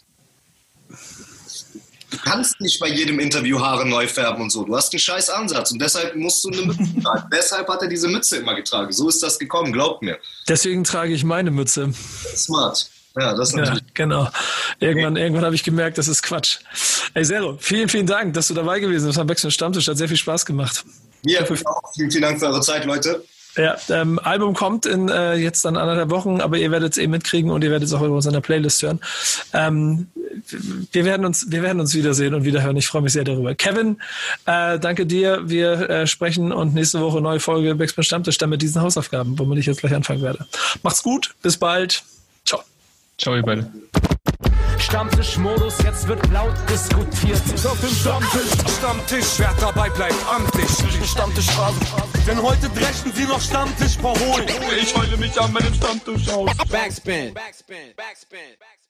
Du kannst nicht bei jedem Interview Haare neu färben und so. Du hast einen scheiß Ansatz und deshalb musst du eine Mütze tragen. Deshalb hat er diese Mütze immer getragen. So ist das gekommen, glaubt mir. Deswegen trage ich meine Mütze. Smart. Ja, das ist natürlich. Ja, genau. Irgendwann, okay. irgendwann habe ich gemerkt, das ist Quatsch. Ey, Zero, vielen, vielen Dank, dass du dabei gewesen bist am Backspin Stammtisch. Hat sehr viel Spaß gemacht. Ja, auch. Vielen, vielen Dank für eure Zeit, Leute. Ja, ähm, Album kommt in äh, jetzt dann anderthalb Wochen, aber ihr werdet es eh mitkriegen und ihr werdet es auch über uns in der Playlist hören. Ähm, wir werden uns, wir werden uns wiedersehen und wiederhören. Ich freue mich sehr darüber. Kevin, äh, danke dir. Wir äh, sprechen und nächste Woche neue Folge Backspin Stammtisch dann mit diesen Hausaufgaben, womit ich jetzt gleich anfangen werde. Macht's gut, bis bald. Ciao. Ciao, ihr beide. Stammtischmodus, jetzt wird laut diskutiert. Auf dem Stammtisch, Stammtisch, wer dabei bleibt, amtlich. Stammtisch Phase. Denn heute brechen sie noch Stammtisch verholen. Ich heule mich an meinem Stammtisch aus. Backspin. Backspin. Backspin. Backspin.